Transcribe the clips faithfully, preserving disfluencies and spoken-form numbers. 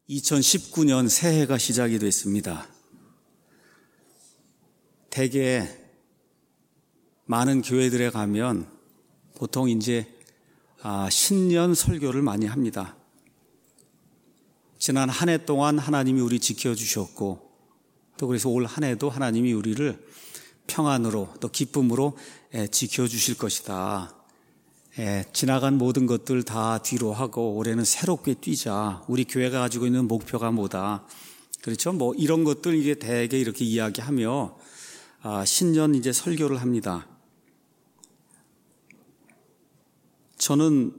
이천십구 년 새해가 시작이 됐습니다. 대개 많은 교회들에 가면 보통 이제 신년 설교를 많이 합니다. 지난 한 해 동안 하나님이 우리 지켜주셨고 또 그래서 올 한 해도 하나님이 우리를 평안으로 또 기쁨으로 지켜주실 것이다. 예, 지나간 모든 것들 다 뒤로 하고 올해는 새롭게 뛰자. 우리 교회가 가지고 있는 목표가 뭐다. 그렇죠? 뭐 이런 것들 이제 대개 이렇게 이야기하며 아, 신년 이제 설교를 합니다. 저는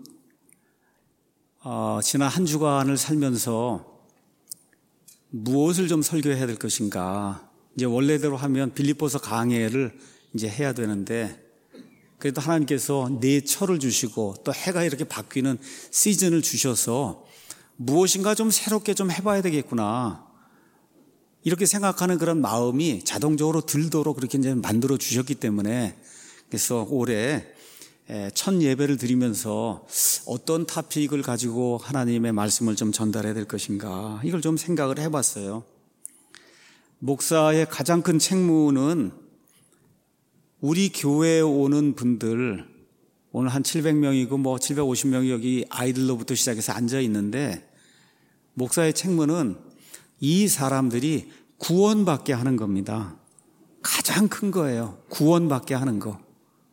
어, 지난 한 주간을 살면서 무엇을 좀 설교해야 될 것인가. 이제 원래대로 하면 빌립보서 강해를 이제 해야 되는데 그래도 하나님께서 내철을 주시고 또 해가 이렇게 바뀌는 시즌을 주셔서 무엇인가 좀 새롭게 좀 해봐야 되겠구나. 이렇게 생각하는 그런 마음이 자동적으로 들도록 그렇게 이제 만들어 주셨기 때문에 그래서 올해 첫 예배를 드리면서 어떤 토픽을 가지고 하나님의 말씀을 좀 전달해야 될 것인가. 이걸 좀 생각을 해봤어요. 목사의 가장 큰 책무는 우리 교회에 오는 분들, 오늘 한 칠백 명이고 뭐 칠백오십 명이 여기 아이들로부터 시작해서 앉아 있는데 목사의 책무는 이 사람들이 구원받게 하는 겁니다. 가장 큰 거예요. 구원받게 하는 거.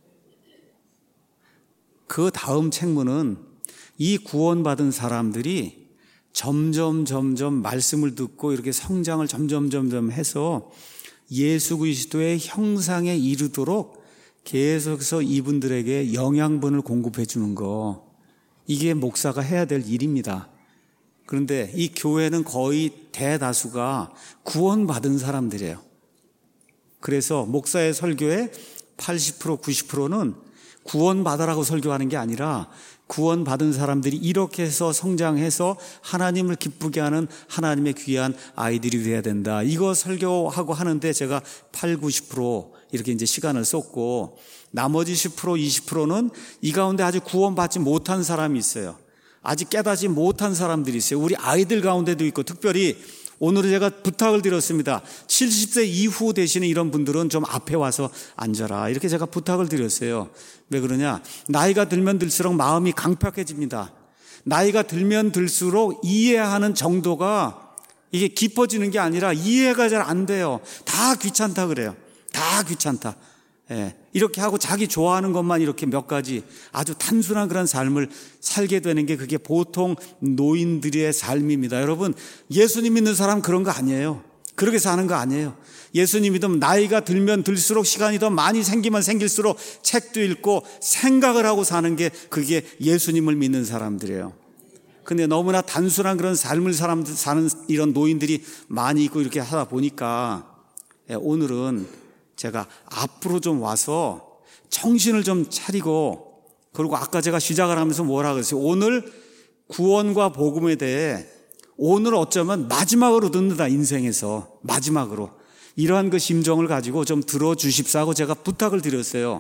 그 다음 책무는 이 구원받은 사람들이 점점 점점 말씀을 듣고 이렇게 성장을 점점 점점 해서 예수 그리스도의 형상에 이르도록 계속해서 이분들에게 영양분을 공급해 주는 거. 이게 목사가 해야 될 일입니다. 그런데 이 교회는 거의 대다수가 구원받은 사람들이에요. 그래서 목사의 설교의 팔십 퍼센트 구십 퍼센트는 구원받으라고 설교하는 게 아니라 구원받은 사람들이 이렇게 해서 성장해서 하나님을 기쁘게 하는 하나님의 귀한 아이들이 돼야 된다. 이거 설교하고 하는데 제가 팔, 구십 퍼센트 이렇게 이제 시간을 썼고 나머지 십 퍼센트, 이십 퍼센트는 이 가운데 아직 구원받지 못한 사람이 있어요. 아직 깨닫지 못한 사람들이 있어요. 우리 아이들 가운데도 있고 특별히 오늘은 제가 부탁을 드렸습니다. 칠십 세 이후 되시는 이런 분들은 좀 앞에 와서 앉아라. 이렇게 제가 부탁을 드렸어요. 왜 그러냐? 나이가 들면 들수록 마음이 강팍해집니다. 나이가 들면 들수록 이해하는 정도가 이게 깊어지는 게 아니라 이해가 잘 안 돼요. 다 귀찮다 그래요. 다 귀찮다. 예, 이렇게 하고 자기 좋아하는 것만 이렇게 몇 가지 아주 단순한 그런 삶을 살게 되는 게 그게 보통 노인들의 삶입니다. 여러분, 예수님 믿는 사람 그런 거 아니에요. 그렇게 사는 거 아니에요. 예수님 믿으면 나이가 들면 들수록 시간이 더 많이 생기면 생길수록 책도 읽고 생각을 하고 사는 게 그게 예수님을 믿는 사람들이에요. 근데 너무나 단순한 그런 삶을 사람들 사는 이런 노인들이 많이 있고 이렇게 하다 보니까 예, 오늘은 제가 앞으로 좀 와서 정신을 좀 차리고 그리고 아까 제가 시작을 하면서 뭐라 그랬어요? 오늘 구원과 복음에 대해 오늘 어쩌면 마지막으로 듣는다. 인생에서 마지막으로 이러한 그 심정을 가지고 좀 들어주십사고 제가 부탁을 드렸어요.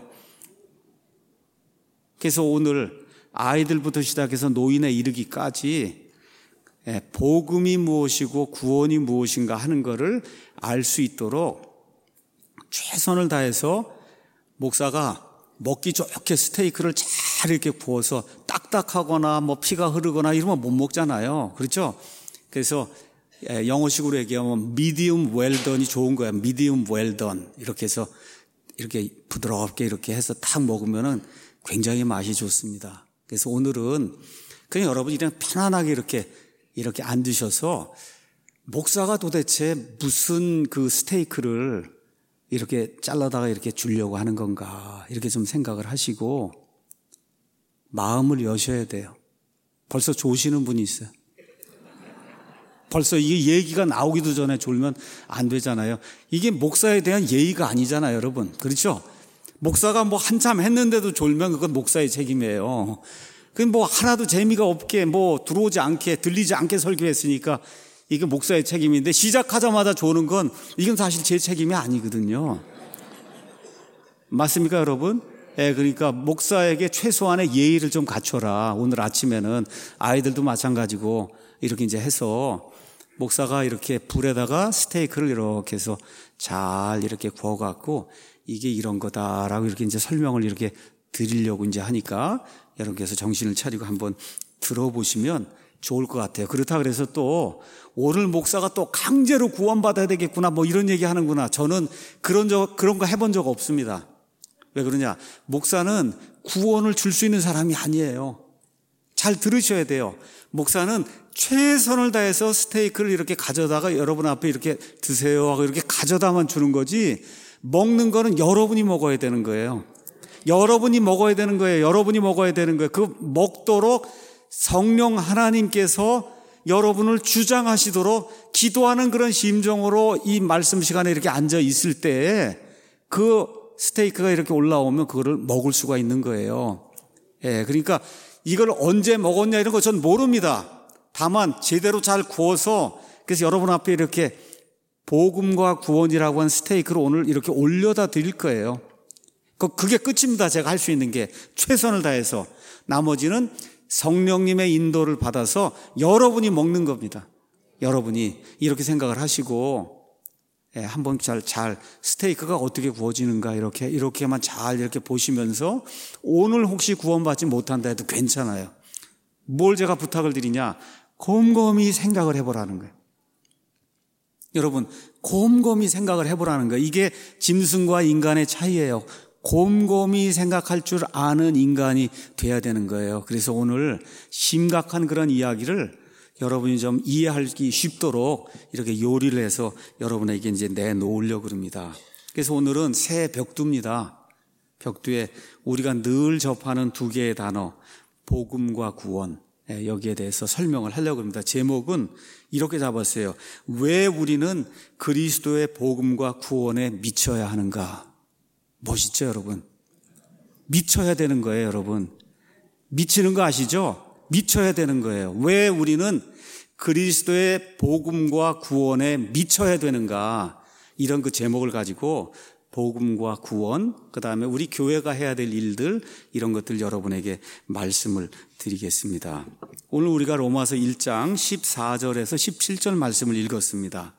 그래서 오늘 아이들부터 시작해서 노인에 이르기까지 복음이 무엇이고 구원이 무엇인가 하는 것을 알 수 있도록 최선을 다해서 목사가 먹기 좋게 스테이크를 잘 이렇게 구워서 딱딱하거나 뭐 피가 흐르거나 이러면 못 먹잖아요. 그렇죠? 그래서 영어식으로 얘기하면 medium well done이 좋은 거야. medium well done. 이렇게 해서 이렇게 부드럽게 이렇게 해서 딱 먹으면은 굉장히 맛이 좋습니다. 그래서 오늘은 그냥 여러분이 그냥 편안하게 이렇게 이렇게 앉으셔서 목사가 도대체 무슨 그 스테이크를 이렇게 잘라다가 이렇게 주려고 하는 건가 이렇게 좀 생각을 하시고 마음을 여셔야 돼요. 벌써 조시는 분이 있어요. 벌써 이게 얘기가 나오기도 전에 졸면 안 되잖아요. 이게 목사에 대한 예의가 아니잖아요, 여러분. 그렇죠? 목사가 뭐 한참 했는데도 졸면 그건 목사의 책임이에요. 그 뭐 하나도 재미가 없게 뭐 들어오지 않게 들리지 않게 설교했으니까 이게 목사의 책임인데 시작하자마자 조는 건 이건 사실 제 책임이 아니거든요. 맞습니까, 여러분? 예, 그러니까 목사에게 최소한의 예의를 좀 갖춰라. 오늘 아침에는 아이들도 마찬가지고 이렇게 이제 해서 목사가 이렇게 불에다가 스테이크를 이렇게 해서 잘 이렇게 구워갖고 이게 이런 거다라고 이렇게 이제 설명을 이렇게 드리려고 이제 하니까 여러분께서 정신을 차리고 한번 들어보시면 좋을 것 같아요. 그렇다 그래서 또 오늘 목사가 또 강제로 구원받아야 되겠구나 뭐 이런 얘기 하는구나. 저는 그런 적, 그런 거 해본 적 없습니다. 왜 그러냐? 목사는 구원을 줄 수 있는 사람이 아니에요. 잘 들으셔야 돼요. 목사는 최선을 다해서 스테이크를 이렇게 가져다가 여러분 앞에 이렇게 드세요 하고 이렇게 가져다만 주는 거지, 먹는 거는 여러분이 먹어야 되는 거예요. 여러분이 먹어야 되는 거예요. 여러분이 먹어야 되는 거예요. 그 먹도록 성령 하나님께서 여러분을 주장하시도록 기도하는 그런 심정으로 이 말씀 시간에 이렇게 앉아 있을 때에 그 스테이크가 이렇게 올라오면 그거를 먹을 수가 있는 거예요. 예, 그러니까 이걸 언제 먹었냐 이런 거 전 모릅니다. 다만 제대로 잘 구워서, 그래서 여러분 앞에 이렇게 복음과 구원이라고 한 스테이크를 오늘 이렇게 올려다 드릴 거예요. 그게 끝입니다. 제가 할 수 있는 게 최선을 다해서. 나머지는 성령님의 인도를 받아서 여러분이 먹는 겁니다. 여러분이 이렇게 생각을 하시고, 예, 한번 잘, 잘 스테이크가 어떻게 구워지는가 이렇게, 이렇게만 잘 이렇게 보시면서 오늘 혹시 구원받지 못한다 해도 괜찮아요. 뭘 제가 부탁을 드리냐? 곰곰이 생각을 해보라는 거예요. 여러분, 곰곰이 생각을 해보라는 거예요. 이게 짐승과 인간의 차이예요. 곰곰이 생각할 줄 아는 인간이 돼야 되는 거예요. 그래서 오늘 심각한 그런 이야기를 여러분이 좀 이해하기 쉽도록 이렇게 요리를 해서 여러분에게 이제 내놓으려고 합니다. 그래서 오늘은 새 벽두입니다. 벽두에 우리가 늘 접하는 두 개의 단어, 복음과 구원, 여기에 대해서 설명을 하려고 합니다. 제목은 이렇게 잡았어요. 왜 우리는 그리스도의 복음과 구원에 미쳐야 하는가? 멋있죠, 여러분? 미쳐야 되는 거예요, 여러분. 미치는 거 아시죠? 미쳐야 되는 거예요. 왜 우리는 그리스도의 복음과 구원에 미쳐야 되는가? 이런 그 제목을 가지고 복음과 구원, 그 다음에 우리 교회가 해야 될 일들, 이런 것들 여러분에게 말씀을 드리겠습니다. 오늘 우리가 로마서 일 장 십사 절에서 십칠 절 말씀을 읽었습니다.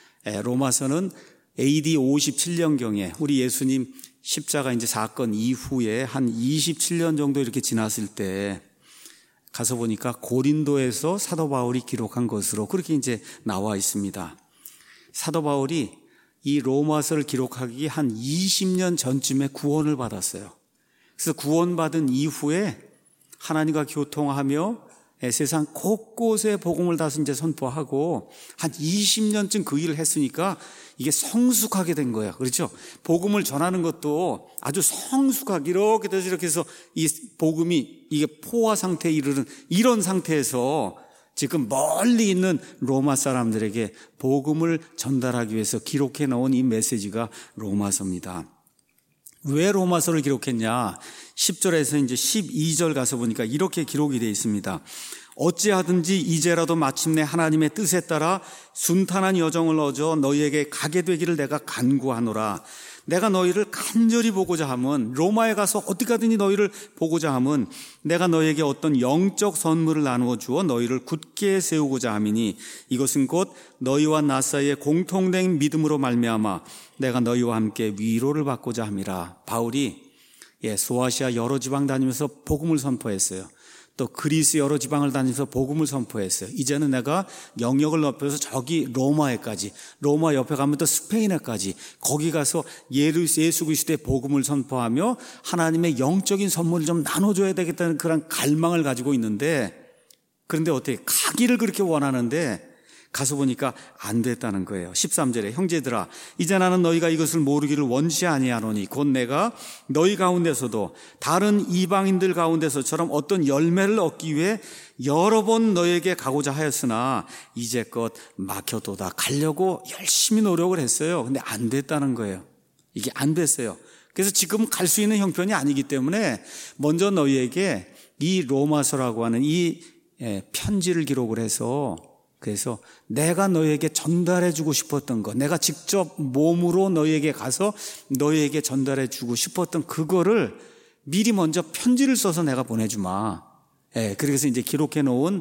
로마서는 에이디 오십칠 년경에 우리 예수님 십자가 이제 사건 이후에 한 이십칠 년 정도 이렇게 지났을 때 가서 보니까 고린도에서 사도 바울이 기록한 것으로 그렇게 이제 나와 있습니다. 사도 바울이 이 로마서를 기록하기 한 이십 년 전쯤에 구원을 받았어요. 그래서 구원받은 이후에 하나님과 교통하며 세상 곳곳에 복음을 다시 이제 선포하고 한 이십 년쯤 그 일을 했으니까 이게 성숙하게 된 거예요. 그렇죠? 복음을 전하는 것도 아주 성숙하게 이렇게 돼서 이렇게 해서 이 복음이 이게 포화 상태에 이르는 이런 상태에서 지금 멀리 있는 로마 사람들에게 복음을 전달하기 위해서 기록해 놓은 이 메시지가 로마서입니다. 왜 로마서를 기록했냐? 십 절에서 이제 십이 절 가서 보니까 이렇게 기록이 되어 있습니다. 어찌하든지 이제라도 마침내 하나님의 뜻에 따라 순탄한 여정을 얻어 너희에게 가게 되기를 내가 간구하노라. 내가 너희를 간절히 보고자 함은, 로마에 가서 어떻게든지 너희를 보고자 함은 내가 너희에게 어떤 영적 선물을 나누어 주어 너희를 굳게 세우고자 함이니 이것은 곧 너희와 나 사이에 공통된 믿음으로 말미암아 내가 너희와 함께 위로를 받고자 함이라. 바울이 예, 소아시아 여러 지방 다니면서 복음을 선포했어요. 또 그리스 여러 지방을 다니면서 복음을 선포했어요. 이제는 내가 영역을 넓혀서 저기 로마에까지, 로마 옆에 가면 또 스페인에까지, 거기 가서 예수 그리스도의 복음을 선포하며 하나님의 영적인 선물을 좀 나눠줘야 되겠다는 그런 갈망을 가지고 있는데, 그런데 어떻게 가기를 그렇게 원하는데 가서 보니까 안 됐다는 거예요. 십삼 절에 형제들아 이제 나는 너희가 이것을 모르기를 원치 아니하노니 곧 내가 너희 가운데서도 다른 이방인들 가운데서처럼 어떤 열매를 얻기 위해 여러 번 너희에게 가고자 하였으나 이제껏 막혀도다. 가려고 열심히 노력을 했어요. 근데 안 됐다는 거예요. 이게 안 됐어요. 그래서 지금 갈 수 있는 형편이 아니기 때문에 먼저 너희에게 이 로마서라고 하는 이 편지를 기록을 해서, 그래서 내가 너희에게 전달해 주고 싶었던 거, 내가 직접 몸으로 너희에게 가서 너희에게 전달해 주고 싶었던 그거를 미리 먼저 편지를 써서 내가 보내주마. 예, 그래서 이제 기록해 놓은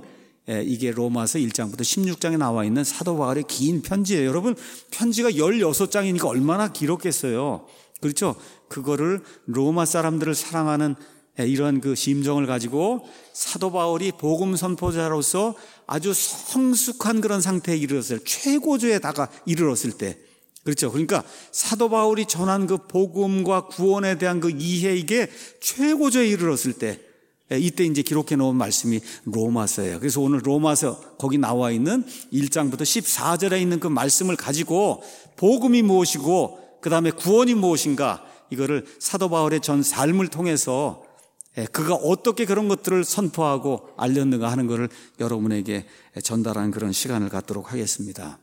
이게 로마서 일 장부터 십육 장에 나와 있는 사도 바울의 긴 편지예요. 여러분, 편지가 십육 장이니까 얼마나 길었겠어요. 그렇죠? 그거를 로마 사람들을 사랑하는 이런 그 심정을 가지고 사도 바울이 복음 선포자로서 아주 성숙한 그런 상태에 이르렀을 때, 최고조에 다가 이르렀을 때, 그렇죠? 그러니까 사도 바울이 전한 그 복음과 구원에 대한 그 이해, 이게 최고조에 이르렀을 때, 이때 이제 기록해 놓은 말씀이 로마서예요. 그래서 오늘 로마서 거기 나와 있는 일 장부터 십사 절에 있는 그 말씀을 가지고 복음이 무엇이고 그 다음에 구원이 무엇인가, 이거를 사도 바울의 전 삶을 통해서 그가 어떻게 그런 것들을 선포하고 알렸는가 하는 것을 여러분에게 전달하는 그런 시간을 갖도록 하겠습니다.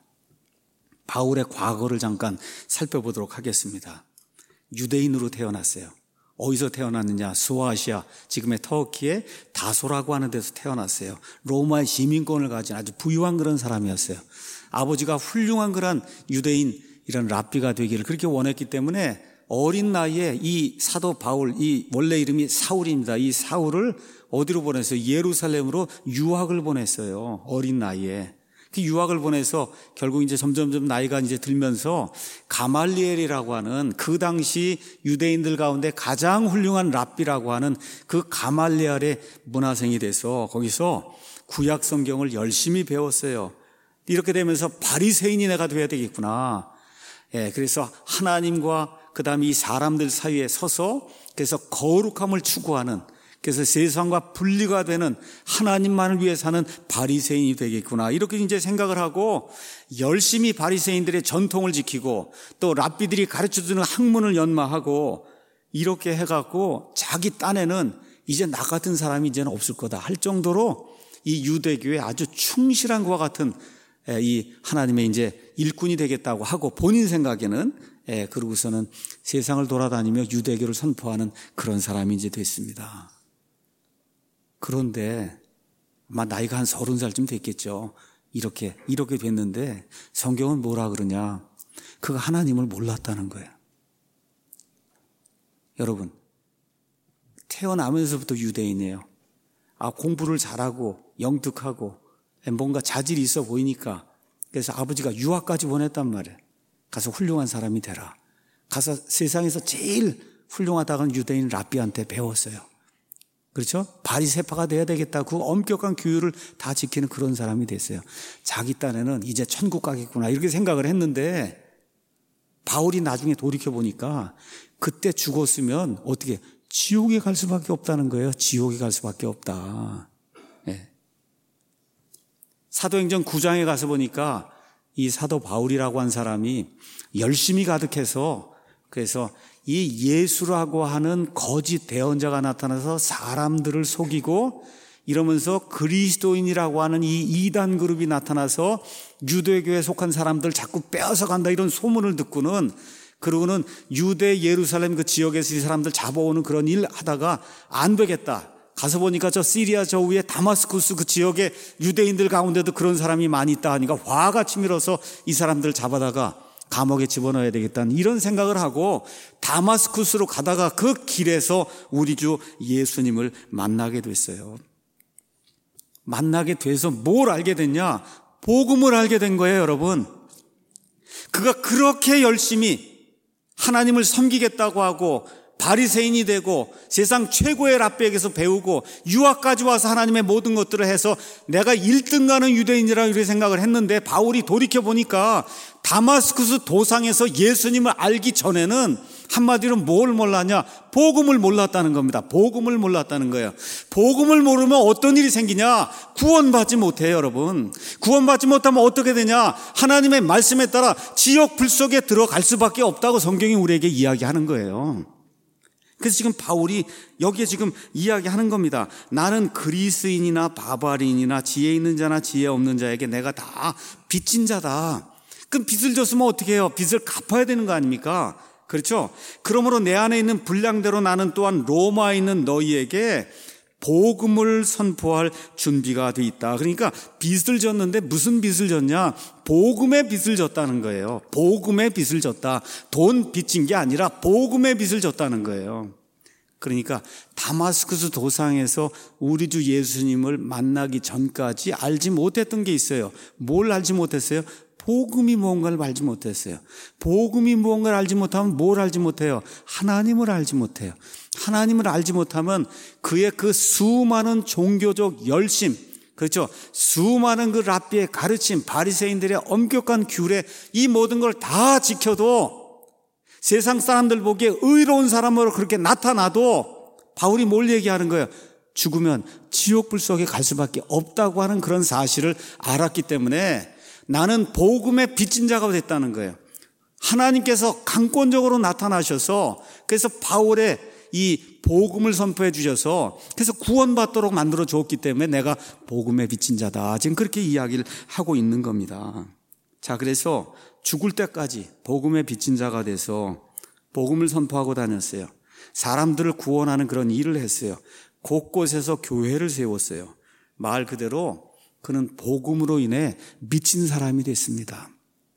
바울의 과거를 잠깐 살펴보도록 하겠습니다. 유대인으로 태어났어요. 어디서 태어났느냐? 소아시아, 지금의 터키의 다소라고 하는 데서 태어났어요. 로마의 시민권을 가진 아주 부유한 그런 사람이었어요. 아버지가 훌륭한 그런 유대인, 이런 랍비가 되기를 그렇게 원했기 때문에 어린 나이에 이 사도 바울, 이 원래 이름이 사울입니다. 이 사울을 어디로 보냈어요? 예루살렘으로 유학을 보냈어요. 어린 나이에. 그 유학을 보내서 결국 이제 점점점 나이가 이제 들면서 가말리엘이라고 하는 그 당시 유대인들 가운데 가장 훌륭한 랍비라고 하는 그 가말리엘의 문화생이 돼서 거기서 구약 성경을 열심히 배웠어요. 이렇게 되면서 바리새인이 내가 돼야 되겠구나. 예, 그래서 하나님과 그 다음에 이 사람들 사이에 서서 그래서 거룩함을 추구하는, 그래서 세상과 분리가 되는 하나님만을 위해 사는 바리새인이 되겠구나, 이렇게 이제 생각을 하고 열심히 바리새인들의 전통을 지키고 또 랍비들이 가르쳐주는 학문을 연마하고 이렇게 해갖고 자기 딴에는 이제 나 같은 사람이 이제는 없을 거다 할 정도로 이 유대교에 아주 충실한 것과 같은 이 하나님의 이제 일꾼이 되겠다고 하고 본인 생각에는 예, 그러고서는 세상을 돌아다니며 유대교를 선포하는 그런 사람이 이제 됐습니다. 그런데 아마 나이가 한 서른 살쯤 됐겠죠. 이렇게 이렇게 됐는데 성경은 뭐라 그러냐? 그가 하나님을 몰랐다는 거예요. 여러분, 태어나면서부터 유대인이에요. 아, 공부를 잘하고 영특하고 뭔가 자질이 있어 보이니까 그래서 아버지가 유학까지 보냈단 말이에요. 가서 훌륭한 사람이 되라. 가서 세상에서 제일 훌륭하다는 유대인 랍비한테 배웠어요. 그렇죠? 바리새파가 돼야 되겠다. 그 엄격한 규율을 다 지키는 그런 사람이 됐어요. 자기 딴에는 이제 천국 가겠구나 이렇게 생각을 했는데 바울이 나중에 돌이켜보니까 그때 죽었으면 어떻게 지옥에 갈 수밖에 없다는 거예요. 지옥에 갈 수밖에 없다. 네. 사도행전 구 장에 가서 보니까 이 사도 바울이라고 한 사람이 열심히 가득해서 그래서 이 예수라고 하는 거짓 대언자가 나타나서 사람들을 속이고 이러면서 그리스도인이라고 하는 이 이단 그룹이 나타나서 유대교에 속한 사람들 자꾸 빼앗아간다 이런 소문을 듣고는 그러고는 유대 예루살렘 그 지역에서 이 사람들 잡아오는 그런 일 하다가 안 되겠다. 가서 보니까 저 시리아 저 위에 다마스쿠스 그 지역에 유대인들 가운데도 그런 사람이 많이 있다 하니까 화가 치밀어서 이 사람들 잡아다가 감옥에 집어넣어야 되겠다는 이런 생각을 하고 다마스쿠스로 가다가 그 길에서 우리 주 예수님을 만나게 됐어요. 만나게 돼서 뭘 알게 됐냐? 복음을 알게 된 거예요, 여러분. 그가 그렇게 열심히 하나님을 섬기겠다고 하고 바리새인이 되고 세상 최고의 랍비에게서 배우고 유학까지 와서 하나님의 모든 것들을 해서 내가 일 등 가는 유대인이라고 이렇게 생각을 했는데 바울이 돌이켜보니까 다마스쿠스 도상에서 예수님을 알기 전에는 한마디로 뭘 몰랐냐? 복음을 몰랐다는 겁니다. 복음을 몰랐다는 거예요. 복음을 모르면 어떤 일이 생기냐? 구원받지 못해요, 여러분. 구원받지 못하면 어떻게 되냐? 하나님의 말씀에 따라 지옥 불 속에 들어갈 수밖에 없다고 성경이 우리에게 이야기하는 거예요. 그래서 지금 바울이 여기에 지금 이야기하는 겁니다. 나는 그리스인이나 바바리인이나 지혜 있는 자나 지혜 없는 자에게 내가 다 빚진 자다. 그럼 빚을 졌으면 어떻게 해요? 빚을 갚아야 되는 거 아닙니까? 그렇죠? 그러므로 내 안에 있는 분량대로 나는 또한 로마에 있는 너희에게 복음을 선포할 준비가 돼 있다. 그러니까 빚을 졌는데 무슨 빚을 졌냐? 복음의 빚을 졌다는 거예요. 복음의 빚을 졌다. 돈 빚진 게 아니라 복음의 빚을 졌다는 거예요. 그러니까 다마스쿠스 도상에서 우리 주 예수님을 만나기 전까지 알지 못했던 게 있어요. 뭘 알지 못했어요? 복음이 무언가를 알지 못했어요. 복음이 무언가를 알지 못하면 뭘 알지 못해요? 하나님을 알지 못해요. 하나님을 알지 못하면 그의 그 수많은 종교적 열심, 그렇죠? 수많은 그 랍비의 가르침, 바리새인들의 엄격한 규례, 이 모든 걸 다 지켜도 세상 사람들 보기에 의로운 사람으로 그렇게 나타나도 바울이 뭘 얘기하는 거예요? 죽으면 지옥불 속에 갈 수밖에 없다고 하는 그런 사실을 알았기 때문에 나는 복음의 빚진 자가 됐다는 거예요. 하나님께서 강권적으로 나타나셔서 그래서 바울의 이 복음을 선포해 주셔서 그래서 구원받도록 만들어 주었기 때문에 내가 복음의 빚진 자다. 지금 그렇게 이야기를 하고 있는 겁니다. 자, 그래서 죽을 때까지 복음의 빚진 자가 돼서 복음을 선포하고 다녔어요. 사람들을 구원하는 그런 일을 했어요. 곳곳에서 교회를 세웠어요. 말 그대로 그는 복음으로 인해 미친 사람이 됐습니다.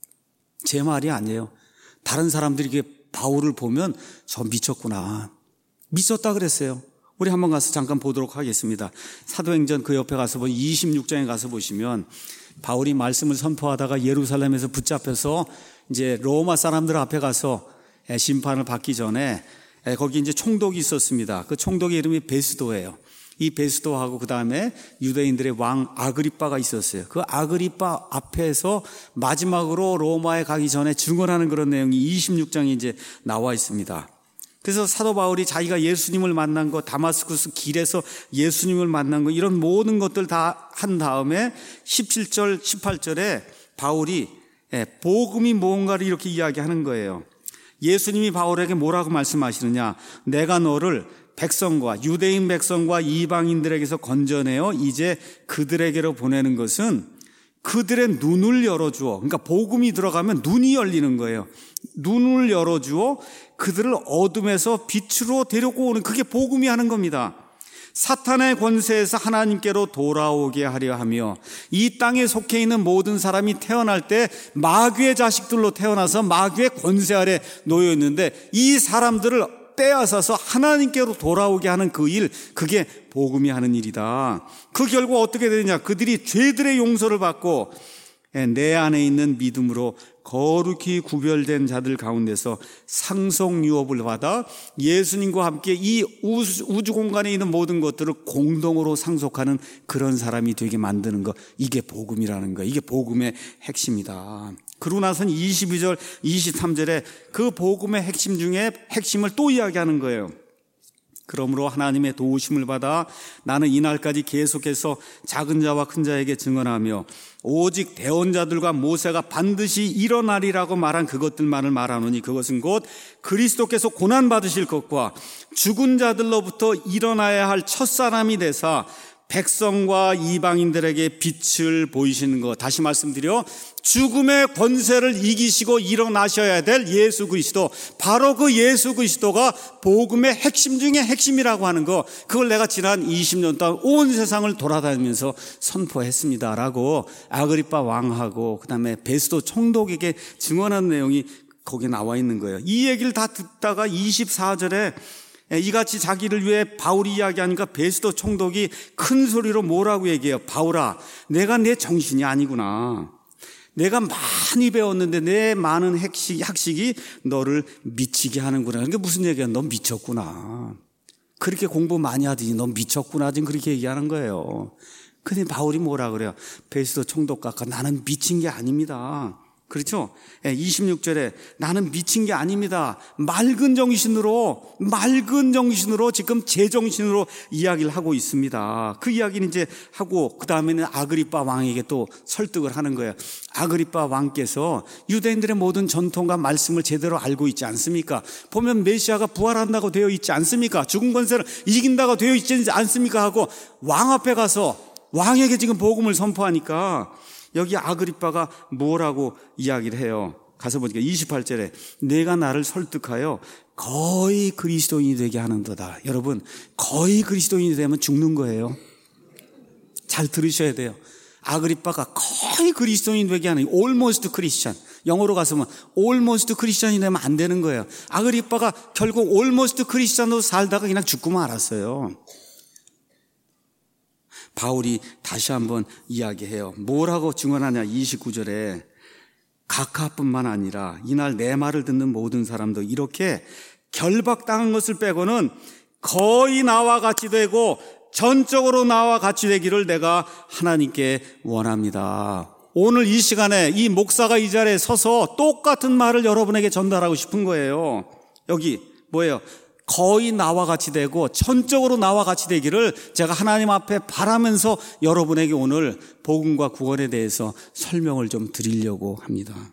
제 말이 아니에요. 다른 사람들이 이게 바울을 보면 저 미쳤구나. 미쳤다 그랬어요. 우리 한번 가서 잠깐 보도록 하겠습니다. 사도행전 그 옆에 가서 보면 이십육 장에 가서 보시면 바울이 말씀을 선포하다가 예루살렘에서 붙잡혀서 이제 로마 사람들 앞에 가서 심판을 받기 전에 거기 이제 총독이 있었습니다. 그 총독의 이름이 베스도예요. 이 베스도하고 그 다음에 유대인들의 왕 아그리빠가 있었어요. 그 아그리빠 앞에서 마지막으로 로마에 가기 전에 증언하는 그런 내용이 이십육 장에 이제 나와 있습니다. 그래서 사도 바울이 자기가 예수님을 만난 거, 다마스쿠스 길에서 예수님을 만난 거, 이런 모든 것들 다 한 다음에 십칠 절, 십팔 절에 바울이 복음이 무언가를 이렇게 이야기하는 거예요. 예수님이 바울에게 뭐라고 말씀하시느냐? 내가 너를 백성과 유대인 백성과 이방인들에게서 건져내어 이제 그들에게로 보내는 것은 그들의 눈을 열어주어, 그러니까 복음이 들어가면 눈이 열리는 거예요. 눈을 열어주어 그들을 어둠에서 빛으로 데리고 오는, 그게 복음이 하는 겁니다. 사탄의 권세에서 하나님께로 돌아오게 하려 하며 이 땅에 속해 있는 모든 사람이 태어날 때 마귀의 자식들로 태어나서 마귀의 권세 아래 놓여 있는데 이 사람들을 빼앗아서 하나님께로 돌아오게 하는 그 일, 그게 복음이 하는 일이다. 그 결과 어떻게 되느냐? 그들이 죄들의 용서를 받고 내 안에 있는 믿음으로 거룩히 구별된 자들 가운데서 상속 유업을 받아 예수님과 함께 이 우주 공간에 있는 모든 것들을 공동으로 상속하는 그런 사람이 되게 만드는 것, 이게 복음이라는 거, 이게 복음의 핵심이다. 그러고 나서는 이십이 절, 이십삼 절에 그 복음의 핵심 중에 핵심을 또 이야기하는 거예요. 그러므로 하나님의 도우심을 받아 나는 이날까지 계속해서 작은 자와 큰 자에게 증언하며 오직 대언자들과 모세가 반드시 일어나리라고 말한 그것들만을 말하노니 그것은 곧 그리스도께서 고난받으실 것과 죽은 자들로부터 일어나야 할 첫사람이 되사 백성과 이방인들에게 빛을 보이시는 것. 다시 말씀드려, 죽음의 권세를 이기시고 일어나셔야 될 예수 그리스도, 바로 그 예수 그리스도가 복음의 핵심 중에 핵심이라고 하는 거, 그걸 내가 지난 이십 년 동안 온 세상을 돌아다니면서 선포했습니다라고 아그리빠 왕하고 그 다음에 베스도 총독에게 증언한 내용이 거기에 나와 있는 거예요. 이 얘기를 다 듣다가 이십사 절에 이같이 자기를 위해 바울이 이야기하니까 베스도 총독이 큰 소리로 뭐라고 얘기해요? 바울아, 내가 내 정신이 아니구나. 내가 많이 배웠는데 내 많은 학식, 학식이 너를 미치게 하는구나. 그게 무슨 얘기야? 너 미쳤구나. 그렇게 공부 많이 하더니 너 미쳤구나. 지금 그렇게 얘기하는 거예요. 근데 바울이 뭐라 그래요? 베스도 총독과 나는 미친 게 아닙니다. 그렇죠? 이십육 절에 나는 미친 게 아닙니다. 맑은 정신으로, 맑은 정신으로 지금 제정신으로 이야기를 하고 있습니다. 그 이야기는 이제 하고, 그 다음에는 아그리빠 왕에게 또 설득을 하는 거예요. 아그리빠 왕께서 유대인들의 모든 전통과 말씀을 제대로 알고 있지 않습니까? 보면 메시아가 부활한다고 되어 있지 않습니까? 죽은 권세를 이긴다고 되어 있지 않습니까? 하고 왕 앞에 가서 왕에게 지금 복음을 선포하니까 여기 아그리빠가 뭐라고 이야기를 해요? 가서 보니까 이십팔 절에 내가 나를 설득하여 거의 그리스도인이 되게 하는도다. 여러분, 거의 그리스도인이 되면 죽는 거예요. 잘 들으셔야 돼요. 아그리빠가 거의 그리스도인 되게 하는, almost Christian. 영어로 가서면 almost Christian이 되면 안 되는 거예요. 아그리빠가 결국 almost Christian으로 살다가 그냥 죽고 말았어요. 바울이 다시 한번 이야기해요. 뭐라고 증언하냐, 이십구 절에. 각하뿐만 아니라 이날 내 말을 듣는 모든 사람도 이렇게 결박당한 것을 빼고는 거의 나와 같이 되고 전적으로 나와 같이 되기를 내가 하나님께 원합니다. 오늘 이 시간에 이 목사가 이 자리에 서서 똑같은 말을 여러분에게 전달하고 싶은 거예요. 여기 뭐예요? 거의 나와 같이 되고 전적으로 나와 같이 되기를 제가 하나님 앞에 바라면서 여러분에게 오늘 복음과 구원에 대해서 설명을 좀 드리려고 합니다.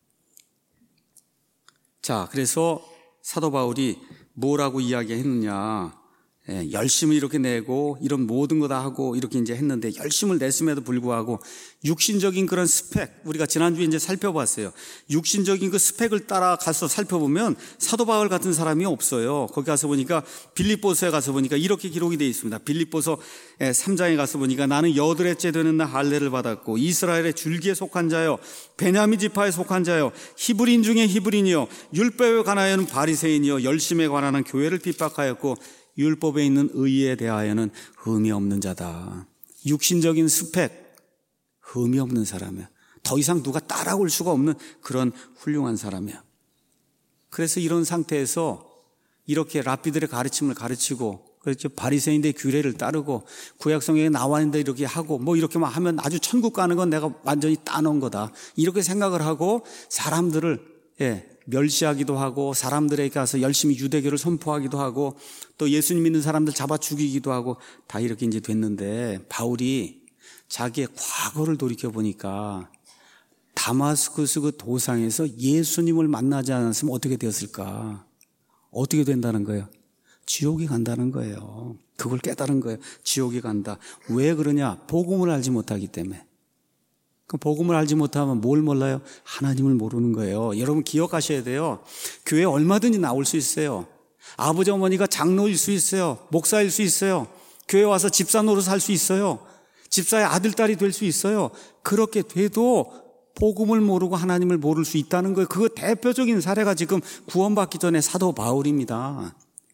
자, 그래서 사도 바울이 뭐라고 이야기했느냐. 예, 열심을 이렇게 내고 이런 모든 거 다 하고 이렇게 이제 했는데, 열심을 냈음에도 불구하고 육신적인 그런 스펙, 우리가 지난주에 이제 살펴봤어요. 육신적인 그 스펙을 따라가서 살펴보면 사도 바울 같은 사람이 없어요. 거기 가서 보니까, 빌립보서에 가서 보니까 이렇게 기록이 되어 있습니다. 빌립보서 삼 장에 가서 보니까 나는 여드레째 되는 날 할례를 받았고 이스라엘의 줄기에 속한 자요, 베냐민 지파에 속한 자요, 히브리인 중에 히브리인이요, 율법에 관하여는 바리새인이요, 열심에 관한 교회를 핍박하였고 율법에 있는 의에 대하여는 흠이 없는 자다. 육신적인 스펙, 흠이 없는 사람이야. 더 이상 누가 따라올 수가 없는 그런 훌륭한 사람이야. 그래서 이런 상태에서 이렇게 랍비들의 가르침을 가르치고, 그렇죠, 바리새인들의 규례를 따르고 구약성경에 나와 있는데 이렇게 하고 뭐 이렇게만 하면 아주 천국 가는 건 내가 완전히 따놓은 거다, 이렇게 생각을 하고 사람들을 예, 멸시하기도 하고 사람들에게 가서 열심히 유대교를 선포하기도 하고 또 예수님 믿는 사람들 잡아 죽이기도 하고 다 이렇게 이제 됐는데, 바울이 자기의 과거를 돌이켜 보니까 다마스쿠스 그 도상에서 예수님을 만나지 않았으면 어떻게 되었을까? 어떻게 된다는 거예요? 지옥에 간다는 거예요. 그걸 깨달은 거예요. 지옥에 간다. 왜 그러냐? 복음을 알지 못하기 때문에. 그 복음을 알지 못하면 뭘 몰라요? 하나님을 모르는 거예요. 여러분 기억하셔야 돼요. 교회에 얼마든지 나올 수 있어요. 아버지 어머니가 장로일 수 있어요. 목사일 수 있어요. 교회 와서 집사 노릇 할 수 있어요. 집사의 아들, 딸이 될 수 있어요. 그렇게 돼도 복음을 모르고 하나님을 모를 수 있다는 거예요. 그 대표적인 사례가 지금 구원받기 전에 사도 바울입니다.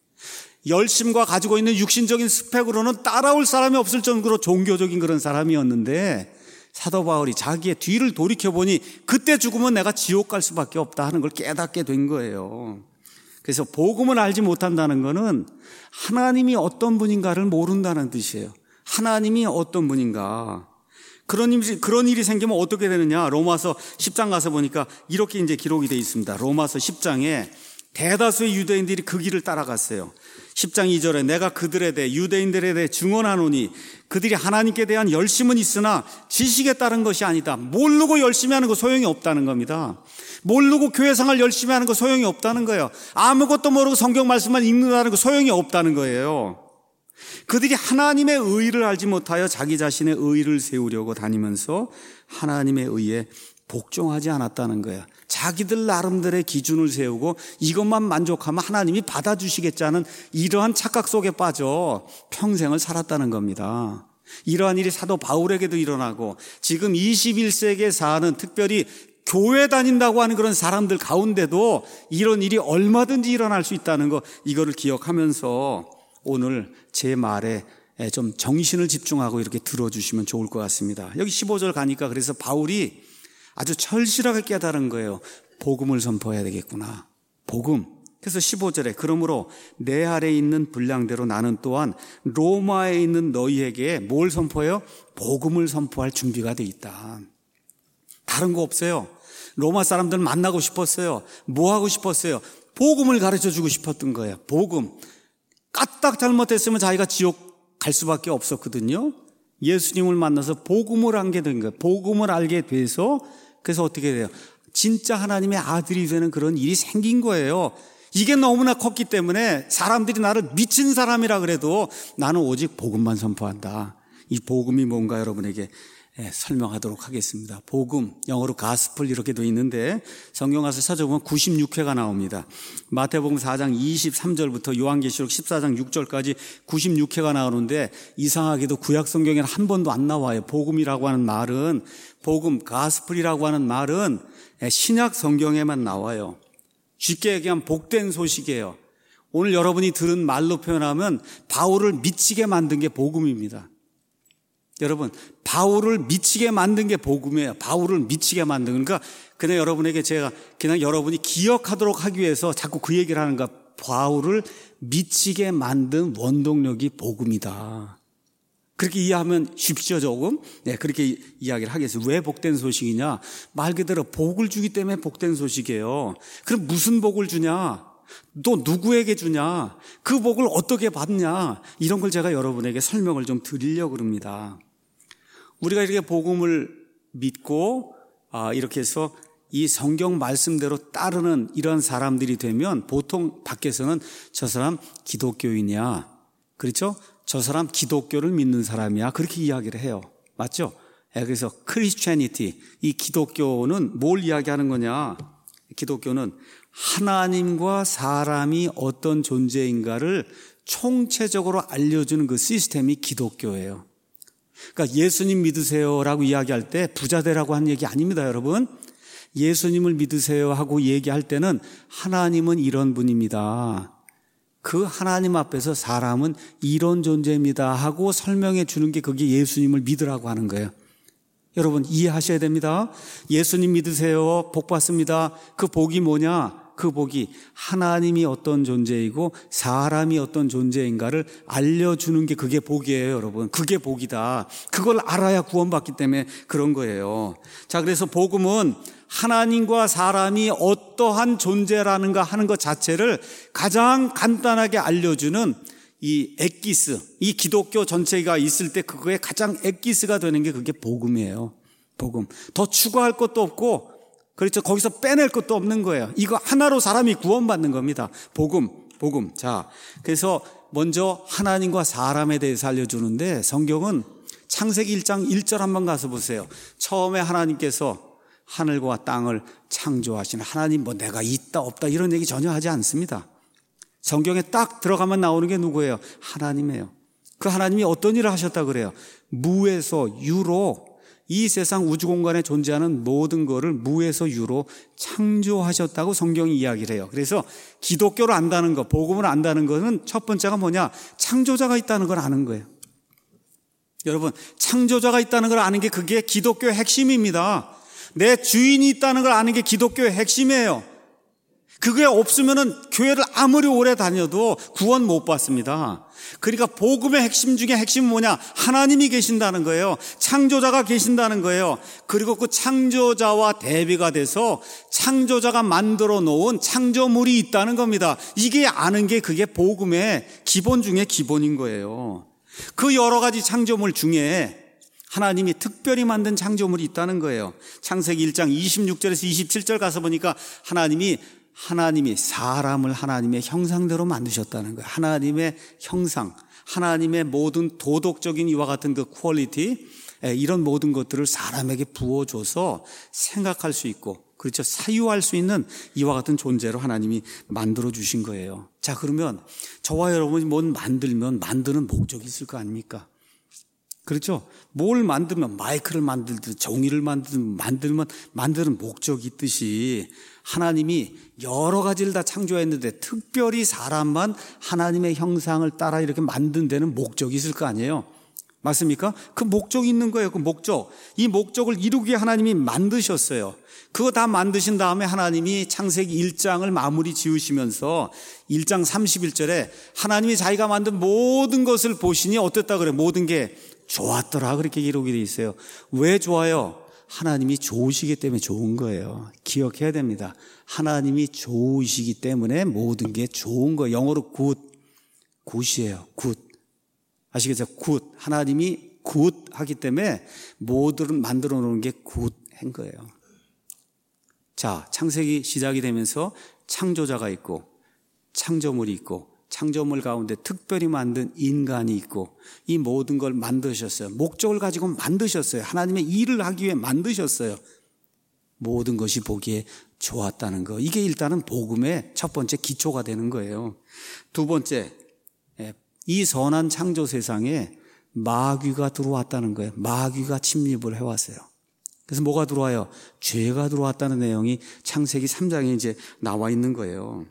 열심과 가지고 있는 육신적인 스펙으로는 따라올 사람이 없을 정도로 종교적인 그런 사람이었는데, 사도 바울이 자기의 뒤를 돌이켜보니 그때 죽으면 내가 지옥 갈 수밖에 없다 하는 걸 깨닫게 된 거예요. 그래서 복음을 알지 못한다는 것은 하나님이 어떤 분인가를 모른다는 뜻이에요. 하나님이 어떤 분인가. 그런 일이, 그런 일이 생기면 어떻게 되느냐. 로마서 십 장 가서 보니까 이렇게 이제 기록이 되어 있습니다. 로마서 십 장에 대다수의 유대인들이 그 길을 따라갔어요. 십 장 이 절에 내가 그들에 대해, 유대인들에 대해 증언하노니 그들이 하나님께 대한 열심은 있으나 지식에 따른 것이 아니다. 모르고 열심히 하는 거 소용이 없다는 겁니다. 모르고 교회 생활 열심히 하는 거 소용이 없다는 거예요. 아무것도 모르고 성경 말씀만 읽는다는 거 소용이 없다는 거예요. 그들이 하나님의 의를 알지 못하여 자기 자신의 의를 세우려고 다니면서 하나님의 의에 복종하지 않았다는 거예요. 자기들 나름대로의 기준을 세우고 이것만 만족하면 하나님이 받아주시겠지 하는 이러한 착각 속에 빠져 평생을 살았다는 겁니다. 이러한 일이 사도 바울에게도 일어나고 지금 이십일 세기에 사는, 특별히 교회 다닌다고 하는 그런 사람들 가운데도 이런 일이 얼마든지 일어날 수 있다는 거, 이거를 기억하면서 오늘 제 말에 좀 정신을 집중하고 이렇게 들어주시면 좋을 것 같습니다. 여기 십오 절 가니까 그래서 바울이 아주 절실하게 깨달은 거예요. 복음을 선포해야 되겠구나. 복음. 그래서 십오 절에 그러므로 내 아래에 있는 분량대로 나는 또한 로마에 있는 너희에게 뭘 선포해요? 복음을 선포할 준비가 돼 있다. 다른 거 없어요. 로마 사람들 만나고 싶었어요. 뭐 하고 싶었어요? 복음을 가르쳐 주고 싶었던 거예요. 복음. 까딱 잘못했으면 자기가 지옥 갈 수밖에 없었거든요. 예수님을 만나서 복음을 알게 된 거예요. 복음을 알게 돼서 그래서 어떻게 돼요? 진짜 하나님의 아들이 되는 그런 일이 생긴 거예요. 이게 너무나 컸기 때문에 사람들이 나를 미친 사람이라 그래도 나는 오직 복음만 선포한다. 이 복음이 뭔가 여러분에게 예, 설명하도록 하겠습니다. 복음, 영어로 가스플 이렇게 돼 있는데 성경 가서 찾아보면 구십육 회가 나옵니다. 마태복음 사 장 이십삼 절부터 요한계시록 십사 장 육 절까지 구십육 회가 나오는데 이상하게도 구약 성경에는 한 번도 안 나와요. 복음이라고 하는 말은, 복음, 가스플이라고 하는 말은 신약 성경에만 나와요. 쉽게 얘기하면 복된 소식이에요. 오늘 여러분이 들은 말로 표현하면 바울을 미치게 만든 게 복음입니다. 여러분, 바울을 미치게 만든 게 복음이에요. 바울을 미치게 만든. 그러니까 그냥 여러분에게 제가 그냥 여러분이 기억하도록 하기 위해서 자꾸 그 얘기를 하는가. 바울을 미치게 만든 원동력이 복음이다. 그렇게 이해하면 쉽죠, 조금? 네, 그렇게 이야기를 하겠어요. 왜 복된 소식이냐? 말 그대로 복을 주기 때문에 복된 소식이에요. 그럼 무슨 복을 주냐? 또 누구에게 주냐? 그 복을 어떻게 받냐? 이런 걸 제가 여러분에게 설명을 좀 드리려고 합니다. 우리가 이렇게 복음을 믿고 아, 이렇게 해서 이 성경 말씀대로 따르는 이런 사람들이 되면 보통 밖에서는 저 사람 기독교인이야. 그렇죠? 저 사람 기독교를 믿는 사람이야. 그렇게 이야기를 해요. 맞죠? 그래서 크리스천니티, 이 기독교는 뭘 이야기하는 거냐? 기독교는 하나님과 사람이 어떤 존재인가를 총체적으로 알려주는 그 시스템이 기독교예요. 그러니까 예수님 믿으세요라고 이야기할 때 부자 되라고 한 얘기 아닙니다, 여러분. 예수님을 믿으세요 하고 얘기할 때는 하나님은 이런 분입니다. 그 하나님 앞에서 사람은 이런 존재입니다 하고 설명해 주는 게 그게 예수님을 믿으라고 하는 거예요. 여러분 이해하셔야 됩니다. 예수님 믿으세요. 복 받습니다. 그 복이 뭐냐? 그 복이 하나님이 어떤 존재이고 사람이 어떤 존재인가를 알려주는 게 그게 복이에요, 여러분. 그게 복이다. 그걸 알아야 구원받기 때문에 그런 거예요. 자, 그래서 복음은 하나님과 사람이 어떠한 존재라는가 하는 것 자체를 가장 간단하게 알려주는 이 엑기스, 이 기독교 전체가 있을 때 그거에 가장 엑기스가 되는 게 그게 복음이에요. 복음. 더 추가할 것도 없고, 그렇죠. 거기서 빼낼 것도 없는 거예요. 이거 하나로 사람이 구원받는 겁니다. 복음, 복음. 자, 그래서 먼저 하나님과 사람에 대해서 알려주는데 성경은 창세기 일 장 일 절 한번 가서 보세요. 처음에 하나님께서 하늘과 땅을 창조하신 하나님, 뭐 내가 있다 없다 이런 얘기 전혀 하지 않습니다. 성경에 딱 들어가면 나오는 게 누구예요? 하나님이에요. 그 하나님이 어떤 일을 하셨다 그래요? 무에서 유로 이 세상 우주 공간에 존재하는 모든 것을 무에서 유로 창조하셨다고 성경이 이야기를 해요. 그래서 기독교를 안다는 것, 복음을 안다는 것은 첫 번째가 뭐냐? 창조자가 있다는 걸 아는 거예요. 여러분, 창조자가 있다는 걸 아는 게 그게 기독교의 핵심입니다. 내 주인이 있다는 걸 아는 게 기독교의 핵심이에요. 그게 없으면은 교회를 아무리 오래 다녀도 구원 못 받습니다. 그러니까 복음의 핵심 중에 핵심은 뭐냐? 하나님이 계신다는 거예요. 창조자가 계신다는 거예요. 그리고 그 창조자와 대비가 돼서 창조자가 만들어 놓은 창조물이 있다는 겁니다. 이게 아는 게 그게 복음의 기본 중에 기본인 거예요. 그 여러 가지 창조물 중에 하나님이 특별히 만든 창조물이 있다는 거예요. 창세기 일 장 이십육 절에서 이십칠 절 가서 보니까 하나님이 하나님이 사람을 하나님의 형상대로 만드셨다는 거예요. 하나님의 형상, 하나님의 모든 도덕적인 이와 같은 그 퀄리티, 이런 모든 것들을 사람에게 부어줘서 생각할 수 있고, 그렇죠, 사유할 수 있는 이와 같은 존재로 하나님이 만들어 주신 거예요. 자, 그러면 저와 여러분이 뭘 만들면 만드는 목적이 있을 거 아닙니까? 그렇죠? 뭘 만들면 마이크를 만들든 종이를 만들든 만들면 만드는 목적이 있듯이 하나님이 여러 가지를 다 창조했는데 특별히 사람만 하나님의 형상을 따라 이렇게 만든 데는 목적이 있을 거 아니에요? 맞습니까? 그 목적이 있는 거예요. 그 목적. 이 목적을 이루기 위해 하나님이 만드셨어요. 그거 다 만드신 다음에 하나님이 창세기 일 장을 마무리 지으시면서 일 장 삼십일 절에 하나님이 자기가 만든 모든 것을 보시니 어땠다 그래요? 모든 게 좋았더라 그렇게 기록이 되어 있어요. 왜 좋아요? 하나님이 좋으시기 때문에 좋은 거예요. 기억해야 됩니다. 하나님이 좋으시기 때문에 모든 게 좋은 거예요. 영어로 good, good이에요. good. 아시겠죠? good. 하나님이 good 하기 때문에 모두를 만들어 놓은 게 good한 거예요. 자, 창세기 시작이 되면서 창조자가 있고 창조물이 있고 창조물 가운데 특별히 만든 인간이 있고 이 모든 걸 만드셨어요. 목적을 가지고 만드셨어요. 하나님의 일을 하기 위해 만드셨어요. 모든 것이 보기에 좋았다는 거. 이게 일단은 복음의 첫 번째 기초가 되는 거예요. 두 번째, 이 선한 창조 세상에 마귀가 들어왔다는 거예요. 마귀가 침입을 해왔어요. 그래서 뭐가 들어와요? 죄가 들어왔다는 내용이 창세기 삼 장에 이제 나와 있는 거예요.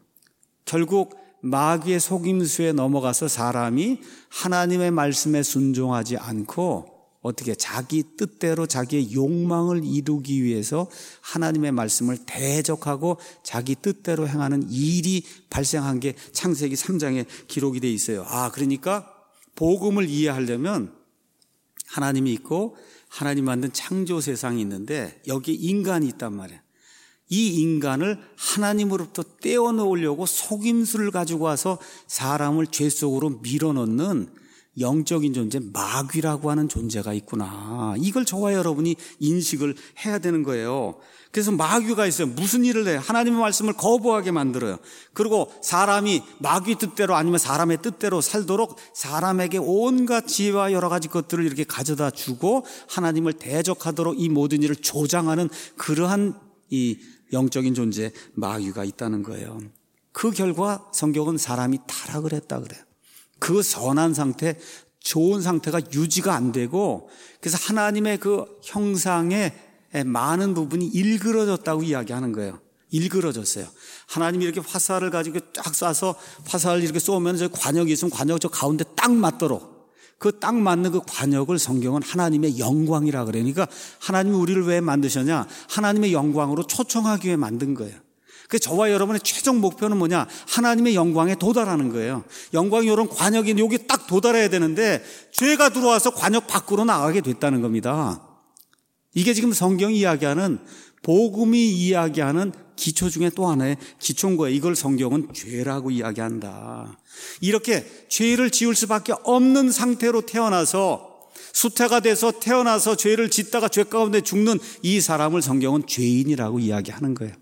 결국 마귀의 속임수에 넘어가서 사람이 하나님의 말씀에 순종하지 않고 어떻게 자기 뜻대로 자기의 욕망을 이루기 위해서 하나님의 말씀을 대적하고 자기 뜻대로 행하는 일이 발생한 게 창세기 삼 장에 기록이 돼 있어요. 아, 그러니까 복음을 이해하려면 하나님이 있고 하나님 만든 창조 세상이 있는데 여기에 인간이 있단 말이에요. 이 인간을 하나님으로부터 떼어놓으려고 속임수를 가지고 와서 사람을 죄 속으로 밀어넣는 영적인 존재, 마귀라고 하는 존재가 있구나. 이걸 저와 여러분이 인식을 해야 되는 거예요. 그래서 마귀가 있어요. 무슨 일을 해요? 하나님의 말씀을 거부하게 만들어요. 그리고 사람이 마귀 뜻대로 아니면 사람의 뜻대로 살도록 사람에게 온갖 지혜와 여러 가지 것들을 이렇게 가져다 주고 하나님을 대적하도록 이 모든 일을 조장하는 그러한 이 영적인 존재 마귀가 있다는 거예요. 그 결과 성경은 사람이 타락을 했다 그래요. 그 선한 상태, 좋은 상태가 유지가 안 되고 그래서 하나님의 그 형상의 많은 부분이 일그러졌다고 이야기하는 거예요. 일그러졌어요. 하나님이 이렇게 화살을 가지고 쫙 쏴서 화살을 이렇게 쏘면 저 관역이 있으면 관역 저 가운데 딱 맞도록 그 딱 맞는 그 관역을 성경은 하나님의 영광이라 그래요. 그러니까 하나님이 우리를 왜 만드셨냐? 하나님의 영광으로 초청하기 위해 만든 거예요. 그 저와 여러분의 최종 목표는 뭐냐? 하나님의 영광에 도달하는 거예요. 영광이 이런 관역이 여기 딱 도달해야 되는데 죄가 들어와서 관역 밖으로 나가게 됐다는 겁니다. 이게 지금 성경이 이야기하는 복음이 이야기하는 기초 중에 또 하나의 기초인 거예요. 이걸 성경은 죄라고 이야기한다. 이렇게 죄를 지을 수밖에 없는 상태로 태어나서 수태가 돼서 태어나서 죄를 짓다가 죄 가운데 죽는 이 사람을 성경은 죄인이라고 이야기하는 거예요.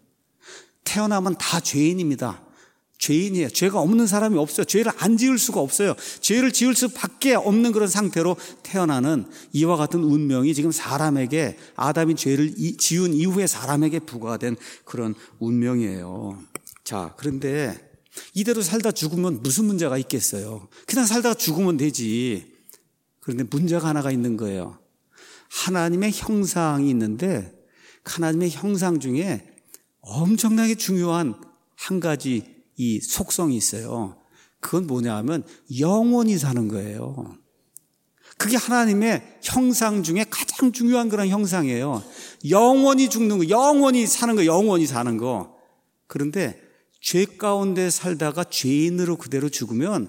태어나면 다 죄인입니다. 죄인이에요. 죄가 없는 사람이 없어요. 죄를 안 지을 수가 없어요. 죄를 지을 수밖에 없는 그런 상태로 태어나는 이와 같은 운명이 지금 사람에게 아담이 죄를 지은 이후에 사람에게 부과된 그런 운명이에요. 자, 그런데 이대로 살다 죽으면 무슨 문제가 있겠어요? 그냥 살다가 죽으면 되지. 그런데 문제가 하나가 있는 거예요. 하나님의 형상이 있는데 하나님의 형상 중에 엄청나게 중요한 한 가지 이 속성이 있어요. 그건 뭐냐 하면 영원히 사는 거예요. 그게 하나님의 형상 중에 가장 중요한 그런 형상이에요. 영원히 죽는 거, 영원히 사는 거, 영원히 사는 거. 그런데 죄 가운데 살다가 죄인으로 그대로 죽으면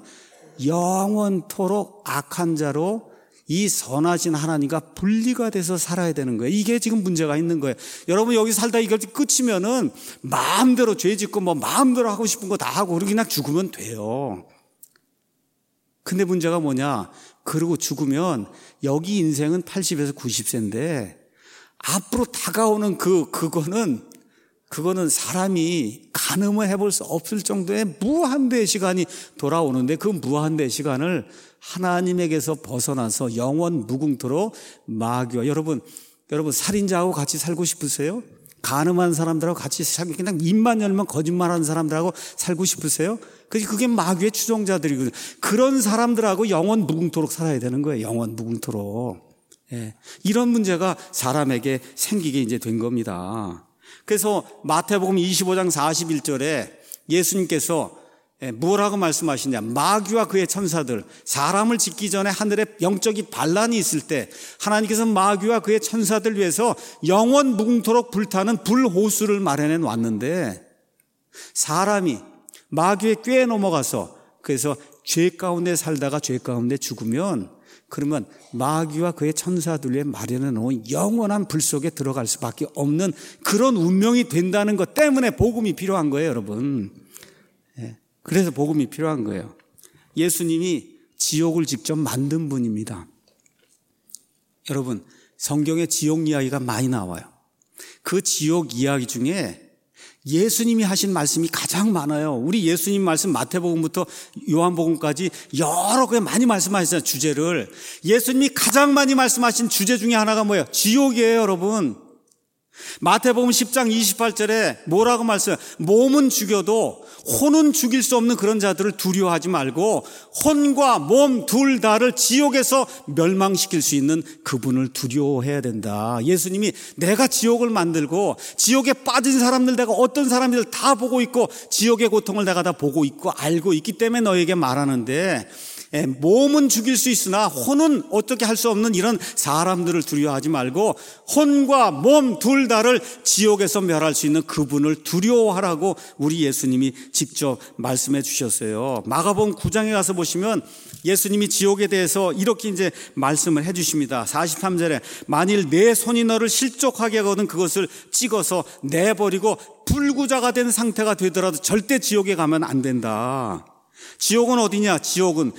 영원토록 악한 자로 이 선하신 하나님과 분리가 돼서 살아야 되는 거예요. 이게 지금 문제가 있는 거예요. 여러분 여기 살다 이걸 끝이면은 마음대로 죄 짓고 뭐 마음대로 하고 싶은 거 다 하고 그러고 그냥 죽으면 돼요. 근데 문제가 뭐냐? 그러고 죽으면 여기 인생은 팔십에서 구십 세인데 앞으로 다가오는 그 그거는 그거는 사람이 가늠을 해볼 수 없을 정도의 무한대의 시간이 돌아오는데 그 무한대의 시간을 하나님에게서 벗어나서 영원 무궁토록 마귀와 여러분 여러분 살인자하고 같이 살고 싶으세요? 가늠한 사람들하고 같이 살고 그냥 입만 열면 거짓말하는 사람들하고 살고 싶으세요? 그게 마귀의 추종자들이거든요. 그런 사람들하고 영원 무궁토록 살아야 되는 거예요. 영원 무궁토록. 예. 이런 문제가 사람에게 생기게 이제 된 겁니다. 그래서 마태복음 이십오 장 사십일 절에 예수님께서 뭐라고 말씀하시냐? 마귀와 그의 천사들, 사람을 짓기 전에 하늘에 영적인 반란이 있을 때 하나님께서 마귀와 그의 천사들 위해서 영원 무궁토록 불타는 불호수를 마련해 놨는데 사람이 마귀의 꾀에 넘어가서 그래서 죄 가운데 살다가 죄 가운데 죽으면 그러면 마귀와 그의 천사들 위해 마련해 놓은 영원한 불 속에 들어갈 수밖에 없는 그런 운명이 된다는 것 때문에 복음이 필요한 거예요, 여러분. 그래서 복음이 필요한 거예요. 예수님이 지옥을 직접 만든 분입니다. 여러분, 성경에 지옥 이야기가 많이 나와요. 그 지옥 이야기 중에 예수님이 하신 말씀이 가장 많아요. 우리 예수님 말씀 마태복음부터 요한복음까지 여러 개 많이 말씀하셨어요. 주제를. 예수님이 가장 많이 말씀하신 주제 중에 하나가 뭐예요? 지옥이에요, 여러분. 마태복음 십 장 이십팔 절에 뭐라고 말씀해요? 몸은 죽여도 혼은 죽일 수 없는 그런 자들을 두려워하지 말고 혼과 몸 둘 다를 지옥에서 멸망시킬 수 있는 그분을 두려워해야 된다. 예수님이 내가 지옥을 만들고 지옥에 빠진 사람들, 내가 어떤 사람들 다 보고 있고 지옥의 고통을 내가 다 보고 있고 알고 있기 때문에 너에게 말하는데, 예, 몸은 죽일 수 있으나 혼은 어떻게 할 수 없는 이런 사람들을 두려워하지 말고 혼과 몸 둘 다를 지옥에서 멸할 수 있는 그분을 두려워하라고 우리 예수님이 직접 말씀해 주셨어요. 마가복음 구 장에 가서 보시면 예수님이 지옥에 대해서 이렇게 이제 말씀을 해 주십니다. 사십삼 절에 만일 내 손이 너를 실족하게 하거든 그것을 찍어서 내버리고 불구자가 된 상태가 되더라도 절대 지옥에 가면 안 된다. 지옥은 어디냐? 지옥은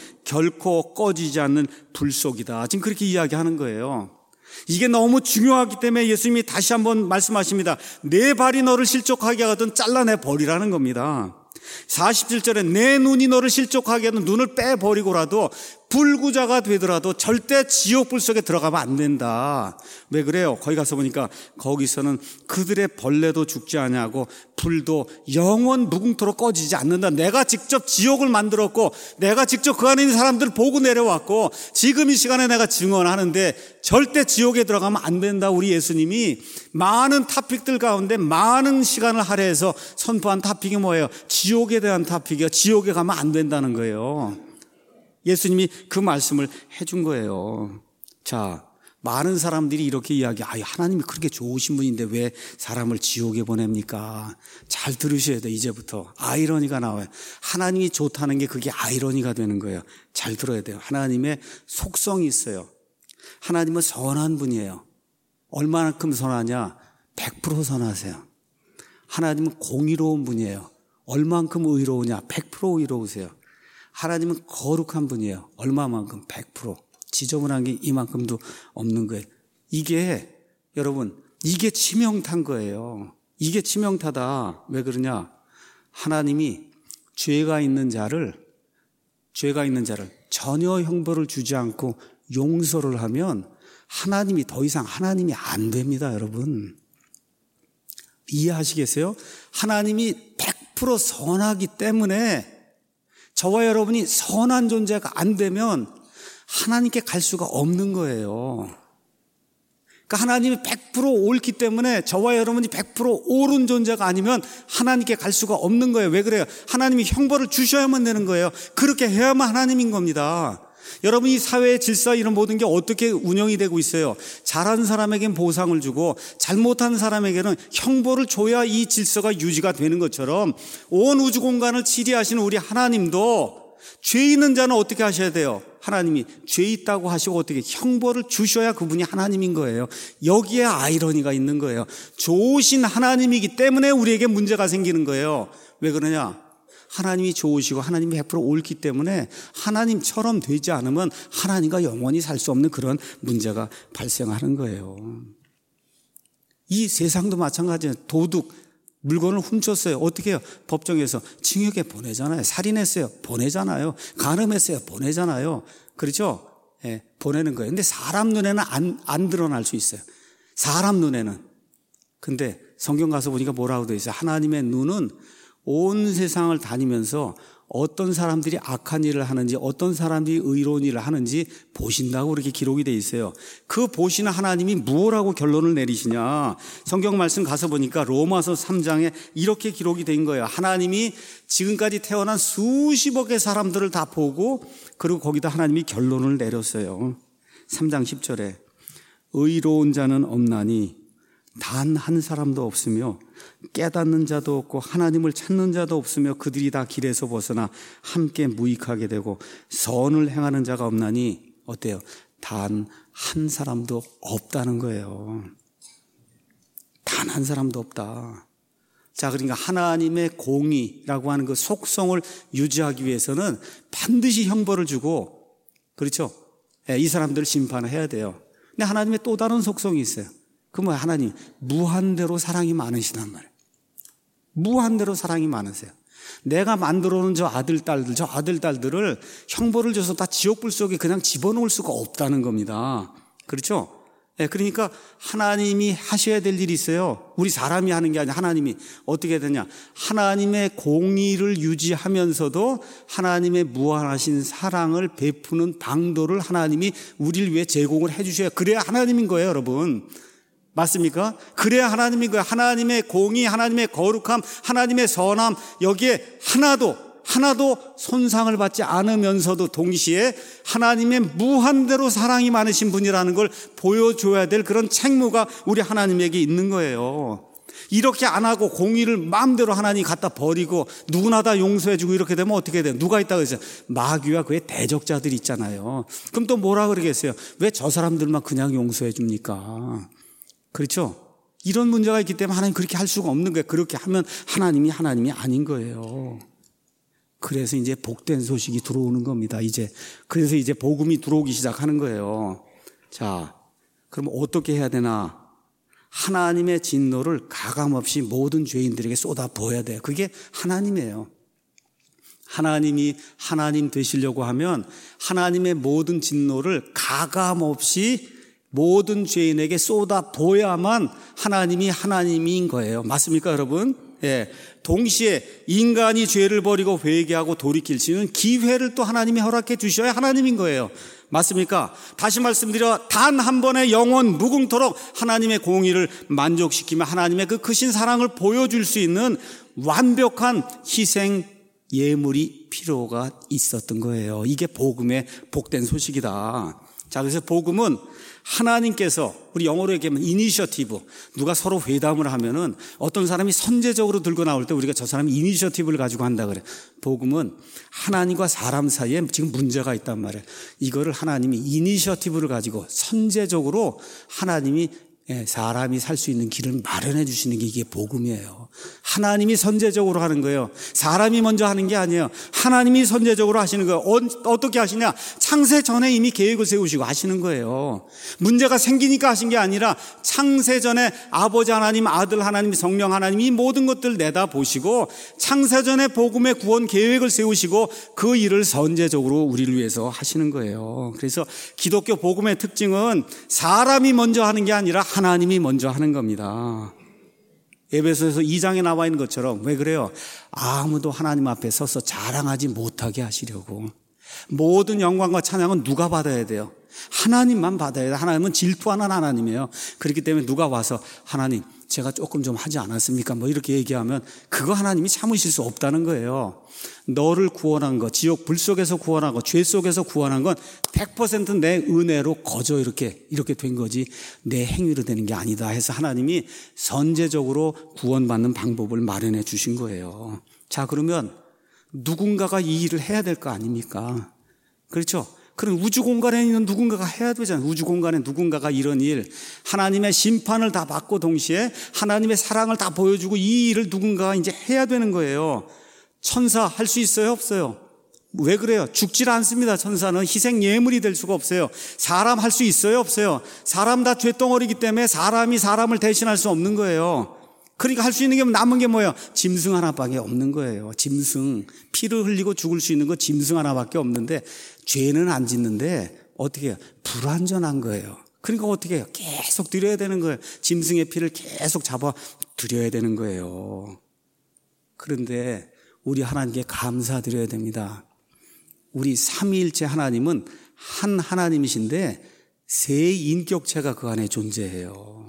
결코 꺼지지 않는 불 속이다. 지금 그렇게 이야기하는 거예요. 이게 너무 중요하기 때문에 예수님이 다시 한번 말씀하십니다. 내 발이 너를 실족하게 하거든 잘라내 버리라는 겁니다. 사십칠 절에 내 눈이 너를 실족하게 하든 눈을 빼버리고라도 불구자가 되더라도 절대 지옥불 속에 들어가면 안 된다. 왜 그래요? 거기 가서 보니까 거기서는 그들의 벌레도 죽지 아니하고 불도 영원 무궁토록 꺼지지 않는다. 내가 직접 지옥을 만들었고 내가 직접 그 안에 있는 사람들을 보고 내려왔고 지금 이 시간에 내가 증언하는데 절대 지옥에 들어가면 안 된다. 우리 예수님이 많은 토픽들 가운데 많은 시간을 할애해서 선포한 토픽이 뭐예요? 지옥에 대한 토픽이요. 지옥에 가면 안 된다는 거예요. 예수님이 그 말씀을 해준 거예요. 자, 많은 사람들이 이렇게 이야기, 아, 하나님이 그렇게 좋으신 분인데 왜 사람을 지옥에 보냅니까? 잘 들으셔야 돼, 이제부터. 아이러니가 나와요. 하나님이 좋다는 게 그게 아이러니가 되는 거예요. 잘 들어야 돼요. 하나님의 속성이 있어요. 하나님은 선한 분이에요. 얼마만큼 선하냐? 백 퍼센트 선하세요. 하나님은 공의로운 분이에요. 얼마만큼 의로우냐? 백 퍼센트 의로우세요. 하나님은 거룩한 분이에요. 얼마만큼? 백 퍼센트. 지저분한 게 이만큼도 없는 거예요. 이게 여러분, 이게 치명타인 거예요. 이게 치명타다. 왜 그러냐? 하나님이 죄가 있는 자를 죄가 있는 자를 전혀 형벌을 주지 않고 용서를 하면 하나님이 더 이상 하나님이 안 됩니다, 여러분. 이해하시겠어요? 하나님이 백 퍼센트 선하기 때문에 저와 여러분이 선한 존재가 안 되면 하나님께 갈 수가 없는 거예요. 그러니까 하나님이 백 퍼센트 옳기 때문에 저와 여러분이 백 퍼센트 옳은 존재가 아니면 하나님께 갈 수가 없는 거예요. 왜 그래요? 하나님이 형벌을 주셔야만 되는 거예요. 그렇게 해야만 하나님인 겁니다. 여러분, 이 사회의 질서 이런 모든 게 어떻게 운영이 되고 있어요? 잘한 사람에겐 보상을 주고 잘못한 사람에게는 형벌을 줘야 이 질서가 유지가 되는 것처럼 온 우주 공간을 지배하시는 우리 하나님도 죄 있는 자는 어떻게 하셔야 돼요? 하나님이 죄 있다고 하시고 어떻게 형벌을 주셔야 그분이 하나님인 거예요. 여기에 아이러니가 있는 거예요. 좋으신 하나님이기 때문에 우리에게 문제가 생기는 거예요. 왜 그러냐? 하나님이 좋으시고 하나님이 백 퍼센트 옳기 때문에 하나님처럼 되지 않으면 하나님과 영원히 살 수 없는 그런 문제가 발생하는 거예요. 이 세상도 마찬가지예요. 도둑, 물건을 훔쳤어요. 어떻게 해요? 법정에서 징역에 보내잖아요. 살인했어요. 보내잖아요. 간음했어요. 보내잖아요. 그렇죠? 예, 보내는 거예요. 근데 사람 눈에는 안, 안 드러날 수 있어요. 사람 눈에는. 근데 성경 가서 보니까 뭐라고 되어 있어요? 하나님의 눈은 온 세상을 다니면서 어떤 사람들이 악한 일을 하는지 어떤 사람들이 의로운 일을 하는지 보신다고 그렇게 기록이 되어 있어요. 그 보시는 하나님이 무엇라고 결론을 내리시냐? 성경 말씀 가서 보니까 로마서 삼 장에 이렇게 기록이 된 거예요. 하나님이 지금까지 태어난 수십억의 사람들을 다 보고 그리고 거기다 하나님이 결론을 내렸어요. 삼 장 십 절에 의로운 자는 없나니 단 한 사람도 없으며 깨닫는 자도 없고 하나님을 찾는 자도 없으며 그들이 다 길에서 벗어나 함께 무익하게 되고 선을 행하는 자가 없나니 어때요? 단 한 사람도 없다는 거예요. 단 한 사람도 없다. 자, 그러니까 하나님의 공의라고 하는 그 속성을 유지하기 위해서는 반드시 형벌을 주고, 그렇죠? 이 사람들을 심판을 해야 돼요. 근데 하나님의 또 다른 속성이 있어요. 그 뭐야? 하나님 무한대로 사랑이 많으시단 말이에요. 무한대로 사랑이 많으세요. 내가 만들어 놓은 저 아들, 딸들, 저 아들, 딸들을 형벌을 줘서 다 지옥불 속에 그냥 집어넣을 수가 없다는 겁니다. 그렇죠? 네, 그러니까 하나님이 하셔야 될 일이 있어요. 우리 사람이 하는 게 아니라 하나님이 어떻게 되냐. 하나님의 공의를 유지하면서도 하나님의 무한하신 사랑을 베푸는 방도를 하나님이 우리를 위해 제공을 해 주셔야, 그래야 하나님인 거예요, 여러분. 맞습니까? 그래야 하나님인 거예요. 하나님의 공의, 하나님의 거룩함, 하나님의 선함, 여기에 하나도 하나도 손상을 받지 않으면서도 동시에 하나님의 무한대로 사랑이 많으신 분이라는 걸 보여줘야 될 그런 책무가 우리 하나님에게 있는 거예요. 이렇게 안 하고 공의를 마음대로 하나님이 갖다 버리고 누구나 다 용서해주고 이렇게 되면 어떻게 돼요? 누가 있다고 했어요? 마귀와 그의 대적자들이 있잖아요. 그럼 또 뭐라 그러겠어요? 왜 저 사람들만 그냥 용서해 줍니까? 그렇죠? 이런 문제가 있기 때문에 하나님 그렇게 할 수가 없는 거예요. 그렇게 하면 하나님이 하나님이 아닌 거예요. 그래서 이제 복된 소식이 들어오는 겁니다. 이제 그래서 이제 복음이 들어오기 시작하는 거예요. 자, 그럼 어떻게 해야 되나? 하나님의 진노를 가감없이 모든 죄인들에게 쏟아 부어야 돼요. 그게 하나님이에요. 하나님이 하나님 되시려고 하면 하나님의 모든 진노를 가감없이 모든 죄인에게 쏟아 부어야만 하나님이 하나님인 거예요. 맞습니까, 여러분? 예. 동시에 인간이 죄를 버리고 회개하고 돌이킬 수 있는 기회를 또 하나님이 허락해 주셔야 하나님인 거예요. 맞습니까? 다시 말씀드려, 단 한 번의 영원 무궁토록 하나님의 공의를 만족시키며 하나님의 그 크신 사랑을 보여줄 수 있는 완벽한 희생 예물이 필요가 있었던 거예요. 이게 복음의 복된 소식이다. 자, 그래서 복음은 하나님께서, 우리 영어로 얘기하면 이니셔티브, 누가 서로 회담을 하면은 어떤 사람이 선제적으로 들고 나올 때 우리가 저 사람이 이니셔티브를 가지고 한다 그래. 복음은 하나님과 사람 사이에 지금 문제가 있단 말이에요. 이거를 하나님이 이니셔티브를 가지고 선제적으로 하나님이 사람이 살 수 있는 길을 마련해 주시는 게 이게 복음이에요. 하나님이 선제적으로 하는 거예요. 사람이 먼저 하는 게 아니에요. 하나님이 선제적으로 하시는 거예요. 어떻게 하시냐? 창세 전에 이미 계획을 세우시고 하시는 거예요. 문제가 생기니까 하신 게 아니라 창세 전에 아버지 하나님, 아들 하나님, 성령 하나님 이 모든 것들을 내다보시고 창세 전에 복음의 구원 계획을 세우시고 그 일을 선제적으로 우리를 위해서 하시는 거예요. 그래서 기독교 복음의 특징은 사람이 먼저 하는 게 아니라 하나님이 먼저 하는 겁니다. 에베소서 이 장에 나와 있는 것처럼. 왜 그래요? 아무도 하나님 앞에 서서 자랑하지 못하게 하시려고. 모든 영광과 찬양은 누가 받아야 돼요? 하나님만 받아야 돼요. 하나님은 질투하는 하나님이에요. 그렇기 때문에 누가 와서 하나님 제가 조금 좀 하지 않았습니까? 뭐 이렇게 얘기하면 그거 하나님이 참으실 수 없다는 거예요. 너를 구원한 거, 지옥 불 속에서 구원한 거, 죄 속에서 구원한 건 백 퍼센트 내 은혜로 거저 이렇게 이렇게 된 거지 내 행위로 되는 게 아니다 해서 하나님이 선제적으로 구원받는 방법을 마련해 주신 거예요. 자, 그러면 누군가가 이 일을 해야 될 거 아닙니까? 그렇죠? 그럼 우주 공간에 있는 누군가가 해야 되잖아요. 우주 공간에 누군가가 이런 일, 하나님의 심판을 다 받고 동시에 하나님의 사랑을 다 보여주고 이 일을 누군가가 이제 해야 되는 거예요. 천사 할 수 있어요? 없어요? 왜 그래요? 죽질 않습니다. 천사는 희생 예물이 될 수가 없어요. 사람 할 수 있어요? 없어요? 사람 다 죄덩어리기 때문에 사람이 사람을 대신할 수 없는 거예요. 그러니까 할 수 있는 게 남은 게 뭐예요? 짐승 하나밖에 없는 거예요. 짐승. 피를 흘리고 죽을 수 있는 거 짐승 하나밖에 없는데 죄는 안 짓는데 어떻게 해요? 불완전한 거예요. 그러니까 어떻게 해요? 계속 드려야 되는 거예요. 짐승의 피를 계속 잡아 드려야 되는 거예요. 그런데 우리 하나님께 감사드려야 됩니다. 우리 삼위일체 하나님은 한 하나님이신데 세 인격체가 그 안에 존재해요.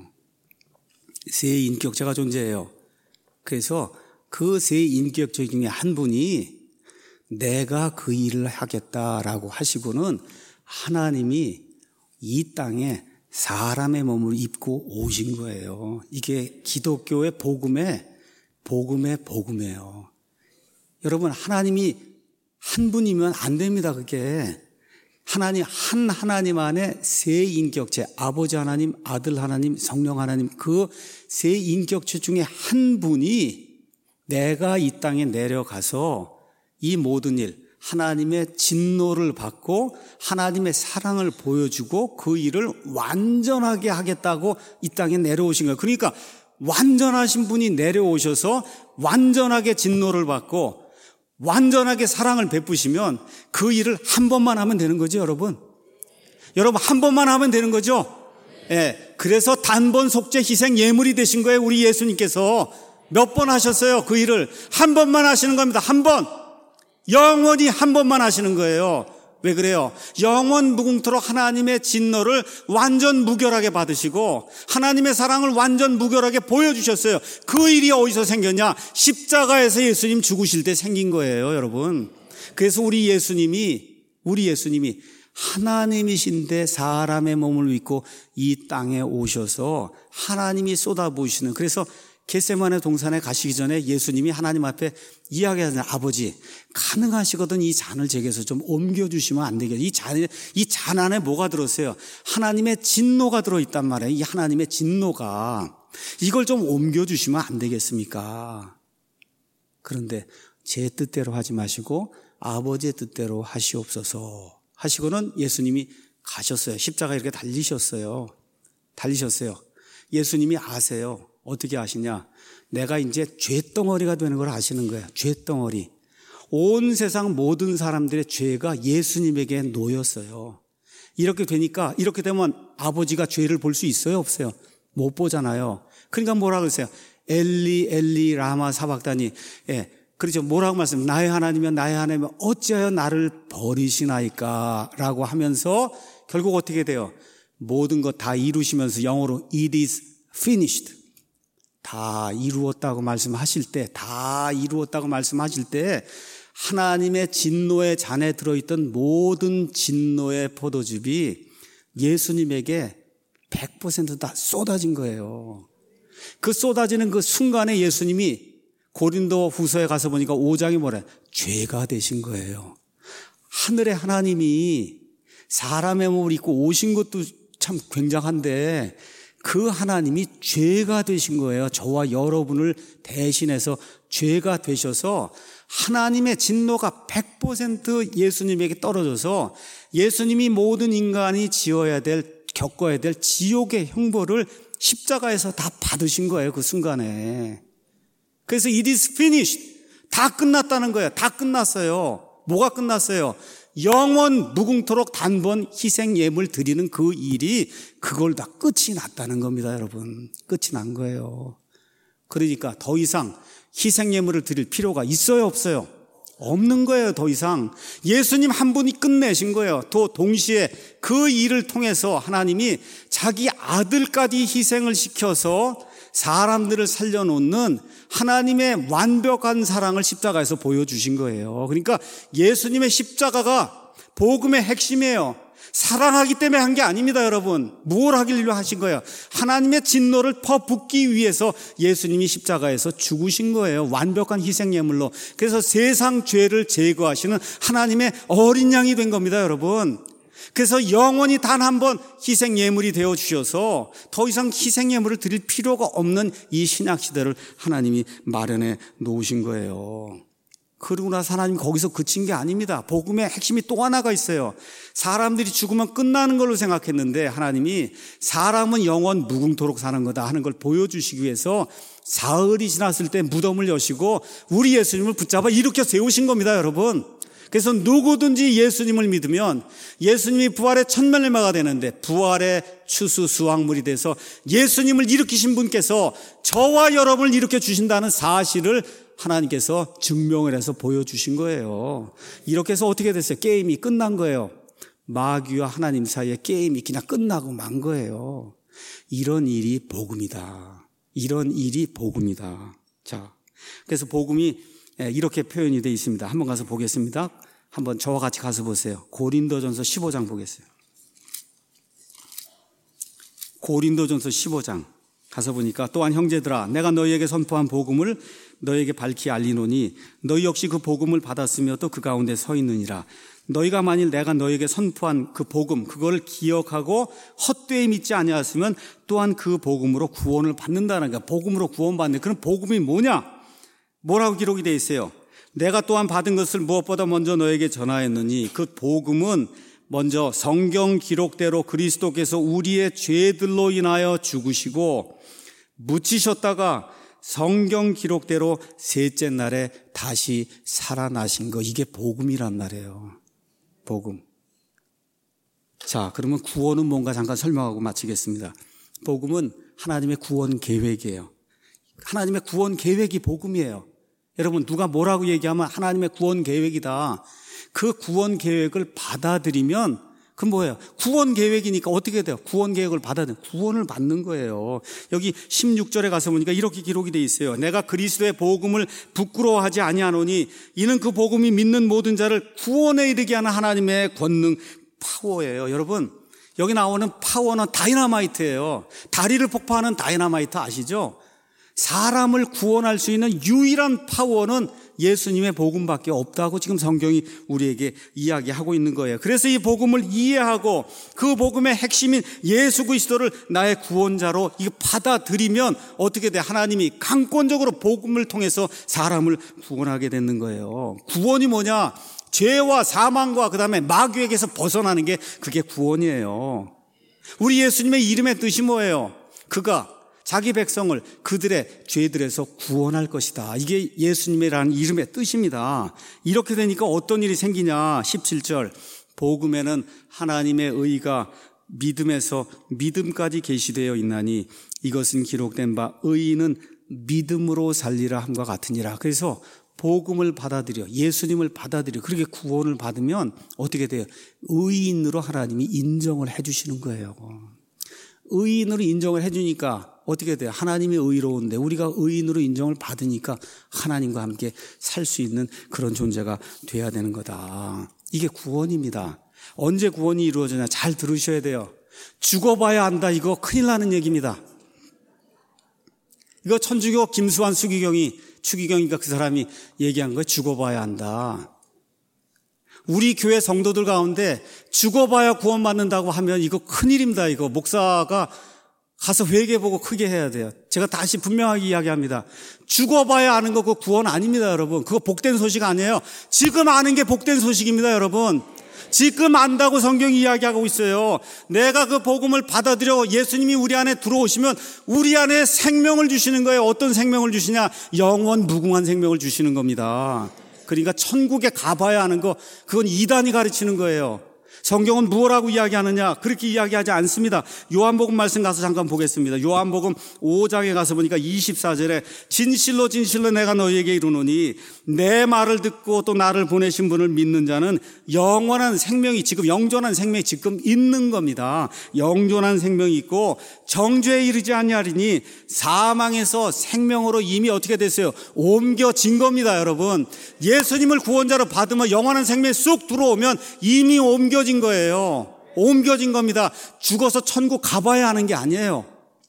세 인격체가 존재해요. 그래서 그 세 인격체 중에 한 분이 내가 그 일을 하겠다라고 하시고는 하나님이 이 땅에 사람의 몸을 입고 오신 거예요. 이게 기독교의 복음의 복음의 복음이에요. 여러분, 하나님이 한 분이면 안 됩니다. 그게 하나님 한 하나님 안에 세 인격체, 아버지 하나님, 아들 하나님, 성령 하나님, 그 세 인격체 중에 한 분이 내가 이 땅에 내려가서 이 모든 일, 하나님의 진노를 받고 하나님의 사랑을 보여주고 그 일을 완전하게 하겠다고 이 땅에 내려오신 거예요. 그러니까 완전하신 분이 내려오셔서 완전하게 진노를 받고 완전하게 사랑을 베푸시면 그 일을 한 번만 하면 되는 거죠, 여러분. 여러분 한 번만 하면 되는 거죠. 예, 그래서 단번 속죄 희생 예물이 되신 거예요. 우리 예수님께서 몇 번 하셨어요? 그 일을 한 번만 하시는 겁니다. 한 번. 영원히 한 번만 하시는 거예요. 왜 그래요? 영원 무궁토록 하나님의 진노를 완전 무결하게 받으시고 하나님의 사랑을 완전 무결하게 보여주셨어요. 그 일이 어디서 생겼냐? 십자가에서 예수님 죽으실 때 생긴 거예요, 여러분. 그래서 우리 예수님이 우리 예수님이 하나님이신데 사람의 몸을 입고 이 땅에 오셔서 하나님이 쏟아부으시는, 그래서 겟세마네 동산에 가시기 전에 예수님이 하나님 앞에 이야기하잖아요. 아버지, 가능하시거든 이 잔을 제게서 좀 옮겨주시면 안 되겠어요? 이 잔, 이 잔 안에 뭐가 들었어요? 하나님의 진노가 들어있단 말이에요. 이 하나님의 진노가. 이걸 좀 옮겨주시면 안 되겠습니까? 그런데 제 뜻대로 하지 마시고 아버지의 뜻대로 하시옵소서 하시고는 예수님이 가셨어요. 십자가 이렇게 달리셨어요. 달리셨어요. 예수님이 아세요. 어떻게 아시냐? 내가 이제 죄덩어리가 되는 걸 아시는 거야. 죄덩어리. 온 세상 모든 사람들의 죄가 예수님에게 놓였어요. 이렇게 되니까, 이렇게 되면 아버지가 죄를 볼 수 있어요? 없어요? 못 보잖아요. 그러니까 뭐라 그러세요? 엘리 엘리 라마 사박다니. 예, 그렇죠. 뭐라고 말씀? 나의 하나님이여 나의 하나님이여 어찌하여 나를 버리시나이까 라고 하면서 결국 어떻게 돼요? 모든 것 다 이루시면서 영어로 It is finished. 다 이루었다고 말씀하실 때, 다 이루었다고 말씀하실 때 하나님의 진노의 잔에 들어있던 모든 진노의 포도즙이 예수님에게 백 퍼센트 다 쏟아진 거예요. 그 쏟아지는 그 순간에 예수님이 고린도 후서에 가서 보니까 오 장이 뭐래? 죄가 되신 거예요. 하늘의 하나님이 사람의 몸을 입고 오신 것도 참 굉장한데 그 하나님이 죄가 되신 거예요. 저와 여러분을 대신해서 죄가 되셔서 하나님의 진노가 백 퍼센트 예수님에게 떨어져서 예수님이 모든 인간이 지어야 될, 겪어야 될 지옥의 형벌을 십자가에서 다 받으신 거예요. 그 순간에. 그래서 it is finished. 다 끝났다는 거예요. 다 끝났어요. 뭐가 끝났어요? 영원 무궁토록 단번 희생 예물 드리는 그 일이 그걸 다 끝이 났다는 겁니다, 여러분. 끝이 난 거예요. 그러니까 더 이상 희생 예물을 드릴 필요가 있어요, 없어요? 없는 거예요, 더 이상. 예수님 한 분이 끝내신 거예요. 또 동시에 그 일을 통해서 하나님이 자기 아들까지 희생을 시켜서 사람들을 살려놓는 하나님의 완벽한 사랑을 십자가에서 보여주신 거예요. 그러니까 예수님의 십자가가 복음의 핵심이에요. 사랑하기 때문에 한 게 아닙니다, 여러분. 무엇을 하길래 하신 거예요? 하나님의 진노를 퍼붓기 위해서 예수님이 십자가에서 죽으신 거예요. 완벽한 희생예물로. 그래서 세상 죄를 제거하시는 하나님의 어린 양이 된 겁니다, 여러분. 그래서 영원히 단 한 번 희생예물이 되어 주셔서 더 이상 희생예물을 드릴 필요가 없는 이 신약시대를 하나님이 마련해 놓으신 거예요. 그러고 나서 하나님 거기서 그친 게 아닙니다. 복음의 핵심이 또 하나가 있어요. 사람들이 죽으면 끝나는 걸로 생각했는데 하나님이 사람은 영원 무궁토록 사는 거다 하는 걸 보여주시기 위해서 사흘이 지났을 때 무덤을 여시고 우리 예수님을 붙잡아 일으켜 세우신 겁니다, 여러분. 그래서 누구든지 예수님을 믿으면 예수님이 부활의 첫 열매가 되는데 부활의 추수 수확물이 돼서 예수님을 일으키신 분께서 저와 여러분을 일으켜 주신다는 사실을 하나님께서 증명을 해서 보여주신 거예요. 이렇게 해서 어떻게 됐어요? 게임이 끝난 거예요. 마귀와 하나님 사이의 게임이 그냥 끝나고 만 거예요. 이런 일이 복음이다. 이런 일이 복음이다. 자, 그래서 복음이 이렇게 표현이 되어 있습니다. 한번 가서 보겠습니다. 한번 저와 같이 가서 보세요. 고린도전서 십오 장 보겠어요. 고린도전서 십오 장 가서 보니까 또한 형제들아 내가 너희에게 선포한 복음을 너희에게 밝히 알리노니 너희 역시 그 복음을 받았으며 또 그 가운데 서 있느니라. 너희가 만일 내가 너희에게 선포한 그 복음 그걸 기억하고 헛되이 믿지 아니하였으면 또한 그 복음으로 구원을 받는다는 거야. 복음으로 구원받는. 그럼 복음이 뭐냐? 뭐라고 기록이 되어 있어요? 내가 또한 받은 것을 무엇보다 먼저 너에게 전하였느니 그 복음은 먼저 성경 기록대로 그리스도께서 우리의 죄들로 인하여 죽으시고 묻히셨다가 성경 기록대로 셋째 날에 다시 살아나신 거, 이게 복음이란 말이에요. 복음. 자, 그러면 구원은 뭔가 잠깐 설명하고 마치겠습니다. 복음은 하나님의 구원 계획이에요. 하나님의 구원 계획이 복음이에요. 여러분, 누가 뭐라고 얘기하면 하나님의 구원 계획이다. 그 구원 계획을 받아들이면 그 뭐예요? 구원 계획이니까 어떻게 돼요? 구원 계획을 받아들이면 구원을 받는 거예요. 여기 십육 절에 가서 보니까 이렇게 기록이 돼 있어요. 내가 그리스도의 복음을 부끄러워하지 아니하노니 이는 그 복음이 믿는 모든 자를 구원에 이르게 하는 하나님의 권능, 파워예요. 여러분, 여기 나오는 파워는 다이너마이트예요. 다리를 폭파하는 다이너마이트 아시죠? 사람을 구원할 수 있는 유일한 파워는 예수님의 복음밖에 없다고 지금 성경이 우리에게 이야기하고 있는 거예요. 그래서 이 복음을 이해하고 그 복음의 핵심인 예수 그리스도를 나의 구원자로 이거 받아들이면 어떻게 돼? 하나님이 강권적으로 복음을 통해서 사람을 구원하게 되는 거예요. 구원이 뭐냐? 죄와 사망과 그 다음에 마귀에게서 벗어나는 게 그게 구원이에요. 우리 예수님의 이름의 뜻이 뭐예요? 그가 자기 백성을 그들의 죄들에서 구원할 것이다. 이게 예수님이라는 이름의 뜻입니다. 이렇게 되니까 어떤 일이 생기냐? 십칠 절, 복음에는 하나님의 의가 믿음에서 믿음까지 계시되어 있나니 이것은 기록된 바 의인은 믿음으로 살리라 함과 같으니라. 그래서 복음을 받아들여, 예수님을 받아들여, 그렇게 구원을 받으면 어떻게 돼요? 의인으로 하나님이 인정을 해주시는 거예요. 의인으로 인정을 해주니까 어떻게 돼요? 하나님이 의로운데 우리가 의인으로 인정을 받으니까 하나님과 함께 살 수 있는 그런 존재가 돼야 되는 거다. 이게 구원입니다. 언제 구원이 이루어지냐? 잘 들으셔야 돼요. 죽어봐야 한다. 이거 큰일 나는 얘기입니다. 이거 천주교 김수환 수기경이 추기경이가 그 사람이 얘기한 거예요. 죽어봐야 한다. 우리 교회 성도들 가운데 죽어봐야 구원받는다고 하면 이거 큰일입니다. 이거 목사가 가서 회개보고 크게 해야 돼요. 제가 다시 분명하게 이야기합니다. 죽어봐야 아는 거 그거 구원 아닙니다, 여러분. 그거 복된 소식 아니에요. 지금 아는 게 복된 소식입니다, 여러분. 지금 안다고 성경이 이야기하고 있어요. 내가 그 복음을 받아들여 예수님이 우리 안에 들어오시면 우리 안에 생명을 주시는 거예요. 어떤 생명을 주시냐? 영원 무궁한 생명을 주시는 겁니다. 그러니까 천국에 가봐야 하는 거, 그건 이단이 가르치는 거예요. 성경은 무엇라고 이야기하느냐? 그렇게 이야기하지 않습니다. 요한복음 말씀 가서 잠깐 보겠습니다. 요한복음 오 장에 가서 보니까 이십사 절에 진실로 진실로 내가 너희에게 이르노니 내 말을 듣고 또 나를 보내신 분을 믿는 자는 영원한 생명이, 지금 영존한 생명이 지금 있는 겁니다. 영존한 생명이 있고 정죄에 이르지 아니하리니 사망에서 생명으로 이미 어떻게 됐어요? 옮겨진 겁니다, 여러분. 예수님을 구원자로 받으면 영원한 생명이 쑥 들어오면 이미 옮겨진 거예요. 옮겨진 겁니다. 죽어서 천국 가봐야 하는 게 아니에요.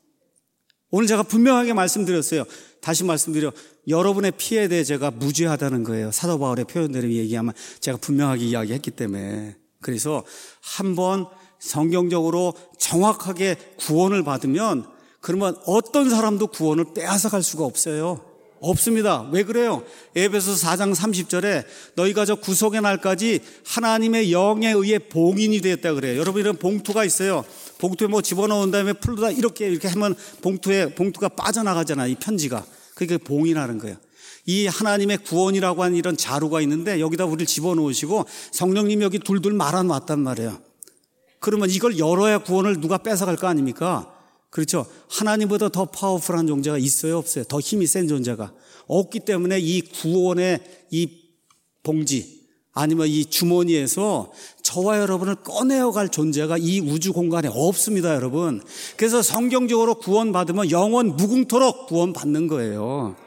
오늘 제가 분명하게 말씀드렸어요. 다시 말씀드려, 여러분의 피해에 대해 제가 무죄하다는 거예요. 사도 바울의 표현대로 얘기하면 제가 분명하게 이야기했기 때문에. 그래서 한번 성경적으로 정확하게 구원을 받으면 그러면 어떤 사람도 구원을 빼앗아갈 수가 없어요. 없습니다. 왜 그래요? 에베소서 사 장 삼십 절에 너희가 저 구속의 날까지 하나님의 영에 의해 봉인이 되었다 그래요. 여러분, 이런 봉투가 있어요. 봉투에 뭐 집어넣은 다음에 풀다 이렇게 이렇게 하면 봉투에 봉투가 빠져나가잖아요. 이 편지가. 그게 봉인하는 거예요. 이 하나님의 구원이라고 하는 이런 자루가 있는데 여기다 우리를 집어넣으시고 성령님 여기 둘둘 말아놨단 말이에요. 그러면 이걸 열어야 구원을 누가 뺏어갈 거 아닙니까? 그렇죠. 하나님보다 더 파워풀한 존재가 있어요, 없어요? 더 힘이 센 존재가 없기 때문에 이 구원의 이 봉지 아니면 이 주머니에서 저와 여러분을 꺼내어갈 존재가 이 우주 공간에 없습니다, 여러분. 그래서 성경적으로 구원받으면 영원 무궁토록 구원받는 거예요.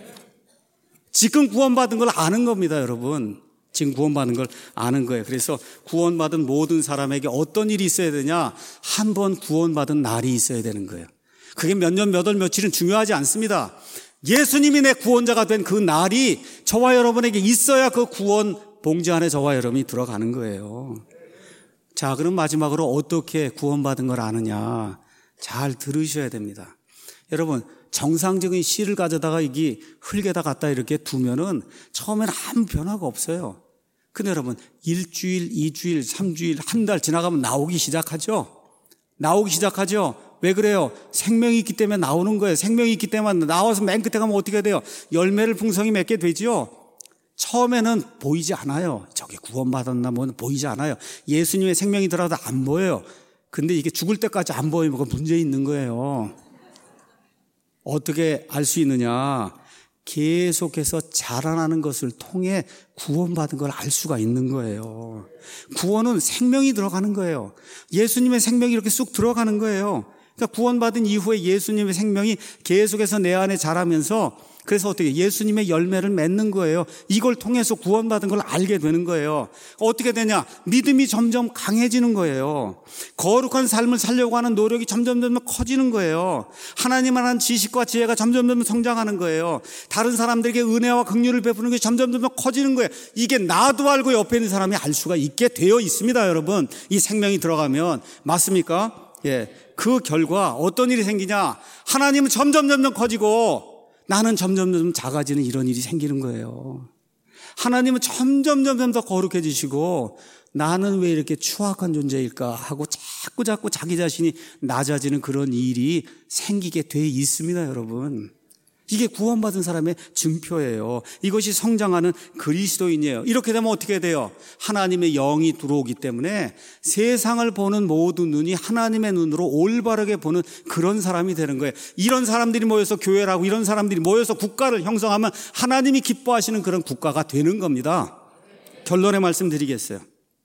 지금 구원받은 걸 아는 겁니다, 여러분. 지금 구원받은 걸 아는 거예요. 그래서 구원받은 모든 사람에게 어떤 일이 있어야 되냐? 한 번 구원받은 날이 있어야 되는 거예요. 그게 몇 년, 몇 월, 며칠은 중요하지 않습니다. 예수님이 내 구원자가 된 그 날이 저와 여러분에게 있어야 그 구원 봉지 안에 저와 여러분이 들어가는 거예요. 자, 그럼 마지막으로 어떻게 구원받은 걸 아느냐? 잘 들으셔야 됩니다. 여러분, 정상적인 씨를 가져다가 이게 흙에다 갖다 이렇게 두면은 처음에는 아무 변화가 없어요. 근데 여러분, 일주일, 이주일, 삼주일, 한 달 지나가면 나오기 시작하죠? 나오기 시작하죠? 왜 그래요? 생명이 있기 때문에 나오는 거예요. 생명이 있기 때문에 나와서 맨 끝에 가면 어떻게 돼요? 열매를 풍성히 맺게 되지요. 처음에는 보이지 않아요. 저게 구원받았나 뭐 보이지 않아요. 예수님의 생명이 들어가도 안 보여요. 근데 이게 죽을 때까지 안 보이면 그건 문제 있는 거예요. 어떻게 알 수 있느냐? 계속해서 자라나는 것을 통해 구원받은 걸 알 수가 있는 거예요. 구원은 생명이 들어가는 거예요. 예수님의 생명이 이렇게 쑥 들어가는 거예요. 그러니까 구원받은 이후에 예수님의 생명이 계속해서 내 안에 자라면서 그래서 어떻게 예수님의 열매를 맺는 거예요. 이걸 통해서 구원받은 걸 알게 되는 거예요. 어떻게 되냐? 믿음이 점점 강해지는 거예요. 거룩한 삶을 살려고 하는 노력이 점점 점점 커지는 거예요. 하나님을 아는 지식과 지혜가 점점 점점 성장하는 거예요. 다른 사람들에게 은혜와 긍휼을 베푸는 게 점점 점점 커지는 거예요. 이게 나도 알고 옆에 있는 사람이 알 수가 있게 되어 있습니다, 여러분. 이 생명이 들어가면. 맞습니까? 예. 그 결과 어떤 일이 생기냐? 하나님은 점점 점점 커지고 나는 점점 점점 작아지는 이런 일이 생기는 거예요. 하나님은 점점 점점 더 거룩해지시고 나는 왜 이렇게 추악한 존재일까 하고 자꾸 자꾸 자기 자신이 낮아지는 그런 일이 생기게 돼 있습니다, 여러분. 이게 구원받은 사람의 증표예요. 이것이 성장하는 그리스도인이에요. 이렇게 되면 어떻게 돼요? 하나님의 영이 들어오기 때문에 세상을 보는 모든 눈이 하나님의 눈으로 올바르게 보는 그런 사람이 되는 거예요. 이런 사람들이 모여서 교회라고 이런 사람들이 모여서 국가를 형성하면 하나님이 기뻐하시는 그런 국가가 되는 겁니다. 결론의 말씀 드리겠어요.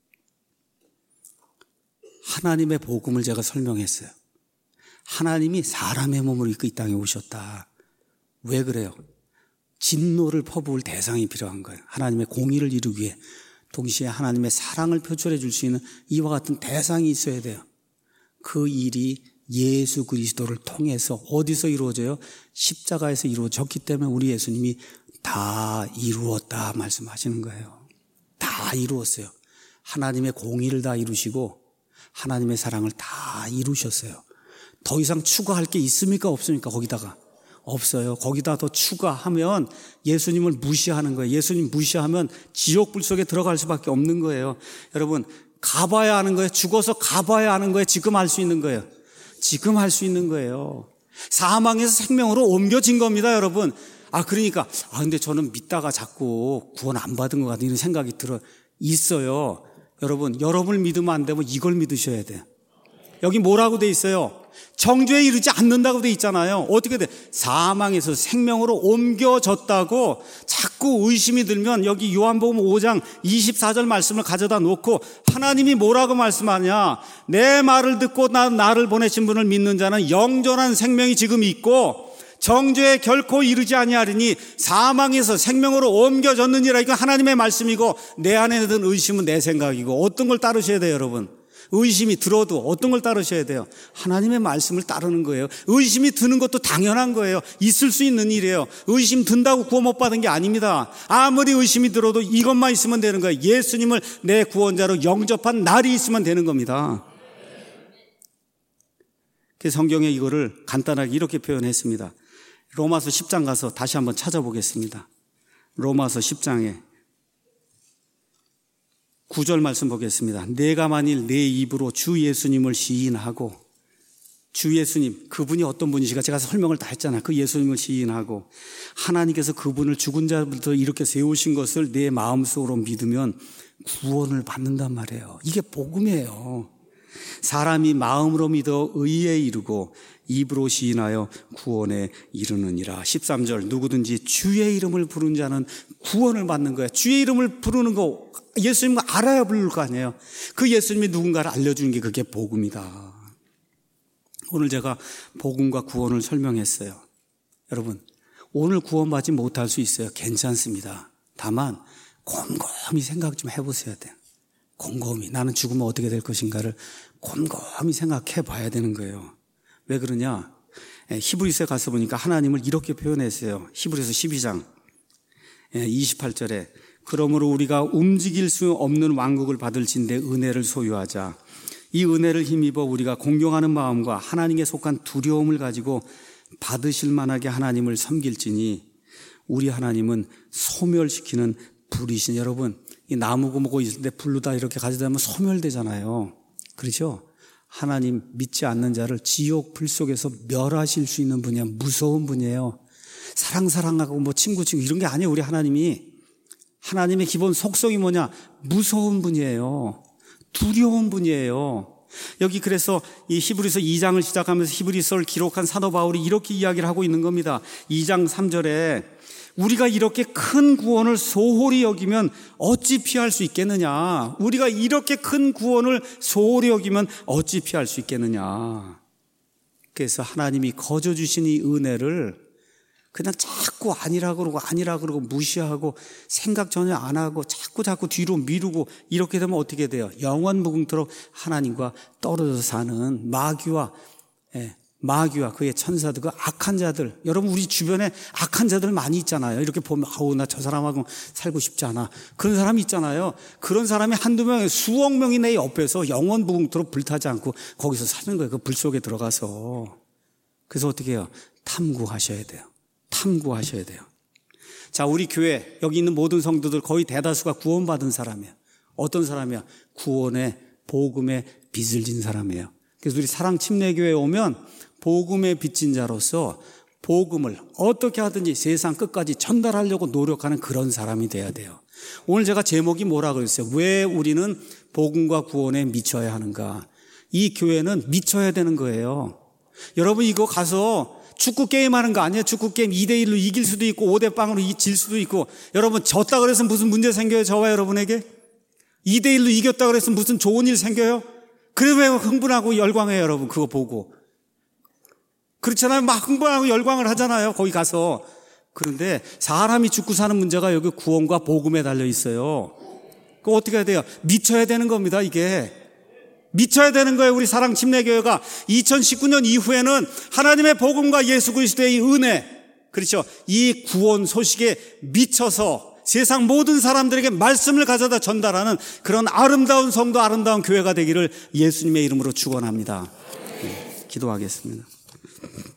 하나님의 복음을 제가 설명했어요. 하나님이 사람의 몸을 입고 이 땅에 오셨다. 왜 그래요? 진노를 퍼부을 대상이 필요한 거예요. 하나님의 공의를 이루기 위해 동시에 하나님의 사랑을 표출해 줄 수 있는 이와 같은 대상이 있어야 돼요. 그 일이 예수 그리스도를 통해서 어디서 이루어져요? 십자가에서 이루어졌기 때문에 우리 예수님이 다 이루었다 말씀하시는 거예요. 다 이루었어요. 하나님의 공의를 다 이루시고 하나님의 사랑을 다 이루셨어요. 더 이상 추가할 게 있습니까? 없습니까? 거기다가 없어요. 거기다 더 추가하면 예수님을 무시하는 거예요. 예수님 무시하면 지옥불 속에 들어갈 수밖에 없는 거예요. 여러분, 가봐야 하는 거예요. 죽어서 가봐야 하는 거예요. 지금 할 수 있는 거예요. 지금 할 수 있는 거예요. 사망에서 생명으로 옮겨진 겁니다, 여러분. 아, 그러니까 아 근데 저는 믿다가 자꾸 구원 안 받은 것 같은 이런 생각이 들어 있어요. 여러분, 여러분을 믿으면 안 되고 이걸 믿으셔야 돼요. 여기 뭐라고 돼 있어요? 정죄에 이르지 않는다고 돼 있잖아요. 어떻게 돼? 사망에서 생명으로 옮겨졌다고 자꾸 의심이 들면 여기 요한복음 오 장 이십사 절 말씀을 가져다 놓고 하나님이 뭐라고 말씀하냐? 내 말을 듣고 나, 나를 보내신 분을 믿는 자는 영존한 생명이 지금 있고 정죄에 결코 이르지 아니하리니 사망에서 생명으로 옮겨졌느니라. 이건 하나님의 말씀이고 내 안에 든 의심은 내 생각이고 어떤 걸 따르셔야 돼요, 여러분? 의심이 들어도 어떤 걸 따르셔야 돼요? 하나님의 말씀을 따르는 거예요. 의심이 드는 것도 당연한 거예요. 있을 수 있는 일이에요. 의심 든다고 구원 못 받은 게 아닙니다. 아무리 의심이 들어도 이것만 있으면 되는 거예요. 예수님을 내 구원자로 영접한 날이 있으면 되는 겁니다. 그래서 성경에 이거를 간단하게 이렇게 표현했습니다. 로마서 십 장 가서 다시 한번 찾아보겠습니다. 로마서 십 장에 구 절 말씀 보겠습니다. 내가 만일 내 입으로 주 예수님을 시인하고, 주 예수님, 그분이 어떤 분이시가 제가 설명을 다 했잖아요. 그 예수님을 시인하고 하나님께서 그분을 죽은 자부터 이렇게 세우신 것을 내 마음속으로 믿으면 구원을 받는단 말이에요. 이게 복음이에요. 사람이 마음으로 믿어 의에 이르고 입으로 시인하여 구원에 이르느니라. 십삼 절 누구든지 주의 이름을 부르는 자는 구원을 받는 거예요. 주의 이름을 부르는 거 예수님을 알아야 부를 거 아니에요. 그 예수님이 누군가를 알려주는 게 그게 복음이다. 오늘 제가 복음과 구원을 설명했어요. 여러분, 오늘 구원받지 못할 수 있어요. 괜찮습니다. 다만 곰곰이 생각 좀 해보셔야 돼요. 곰곰이 나는 죽으면 어떻게 될 것인가를 곰곰이 생각해 봐야 되는 거예요. 왜 그러냐? 히브리서에 가서 보니까 하나님을 이렇게 표현했어요. 히브리서 십이 장 이십팔 절에 그러므로 우리가 움직일 수 없는 왕국을 받을진대 은혜를 소유하자. 이 은혜를 힘입어 우리가 공경하는 마음과 하나님께 속한 두려움을 가지고 받으실 만하게 하나님을 섬길지니 우리 하나님은 소멸시키는 불이신. 여러분, 이 나무 고목고 있을 때 불로 다 이렇게 가져다 놓으면 소멸되잖아요. 그렇죠? 하나님 믿지 않는 자를 지옥 불 속에서 멸하실 수 있는 분이야. 무서운 분이에요. 사랑 사랑하고 뭐 친구 친구 이런 게 아니에요. 우리 하나님이. 하나님의 기본 속성이 뭐냐? 무서운 분이에요. 두려운 분이에요. 여기 그래서 이 히브리서 이 장을 시작하면서 히브리서를 기록한 사도 바울이 이렇게 이야기를 하고 있는 겁니다. 이 장 삼 절에 우리가 이렇게 큰 구원을 소홀히 여기면 어찌 피할 수 있겠느냐. 우리가 이렇게 큰 구원을 소홀히 여기면 어찌 피할 수 있겠느냐. 그래서 하나님이 거저 주신 이 은혜를 그냥 자꾸 아니라 그러고 아니라 그러고 무시하고 생각 전혀 안 하고 자꾸 자꾸 뒤로 미루고 이렇게 되면 어떻게 돼요? 영원 무궁토록 하나님과 떨어져 사는 마귀와 예, 마귀와 그의 천사들, 그 악한 자들. 여러분 우리 주변에 악한 자들 많이 있잖아요. 이렇게 보면 아우 나 저 사람하고 살고 싶지 않아. 그런 사람이 있잖아요. 그런 사람이 한두 명, 수억 명이 내 옆에서 영원 무궁토록 불타지 않고 거기서 사는 거예요. 그 불 속에 들어가서. 그래서 어떻게 해요? 탐구하셔야 돼요. 탐구하셔야 돼요. 자, 우리 교회 여기 있는 모든 성도들 거의 대다수가 구원받은 사람이에요. 어떤 사람이야? 구원의 복음의 빚을 진 사람이에요. 그래서 우리 사랑 침례교회에 오면 복음의 빚진 자로서 복음을 어떻게 하든지 세상 끝까지 전달하려고 노력하는 그런 사람이 돼야 돼요. 오늘 제가 제목이 뭐라 그랬어요? 왜 우리는 복음과 구원에 미쳐야 하는가? 이 교회는 미쳐야 되는 거예요. 여러분 이거 가서 축구 게임 하는 거 아니에요? 축구 게임 이 대 일로 이길 수도 있고 오 대 영으로 질 수도 있고. 여러분 졌다 그래서 무슨 문제 생겨요? 저와 여러분에게? 이 대 일로 이겼다 그래서 무슨 좋은 일 생겨요? 그래 왜 흥분하고 열광해요 여러분 그거 보고. 그렇잖아요. 막 흥분하고 열광을 하잖아요 거기 가서. 그런데 사람이 죽고 사는 문제가 여기 구원과 복음에 달려 있어요. 그거 어떻게 해야 돼요? 미쳐야 되는 겁니다 이게. 미쳐야 되는 거예요. 우리 사랑 침례교회가 이천십구 년 이후에는 하나님의 복음과 예수 그리스도의 이 은혜, 그렇죠, 이 구원 소식에 미쳐서 세상 모든 사람들에게 말씀을 가져다 전달하는 그런 아름다운 성도, 아름다운 교회가 되기를 예수님의 이름으로 축원합니다. 네, 기도하겠습니다.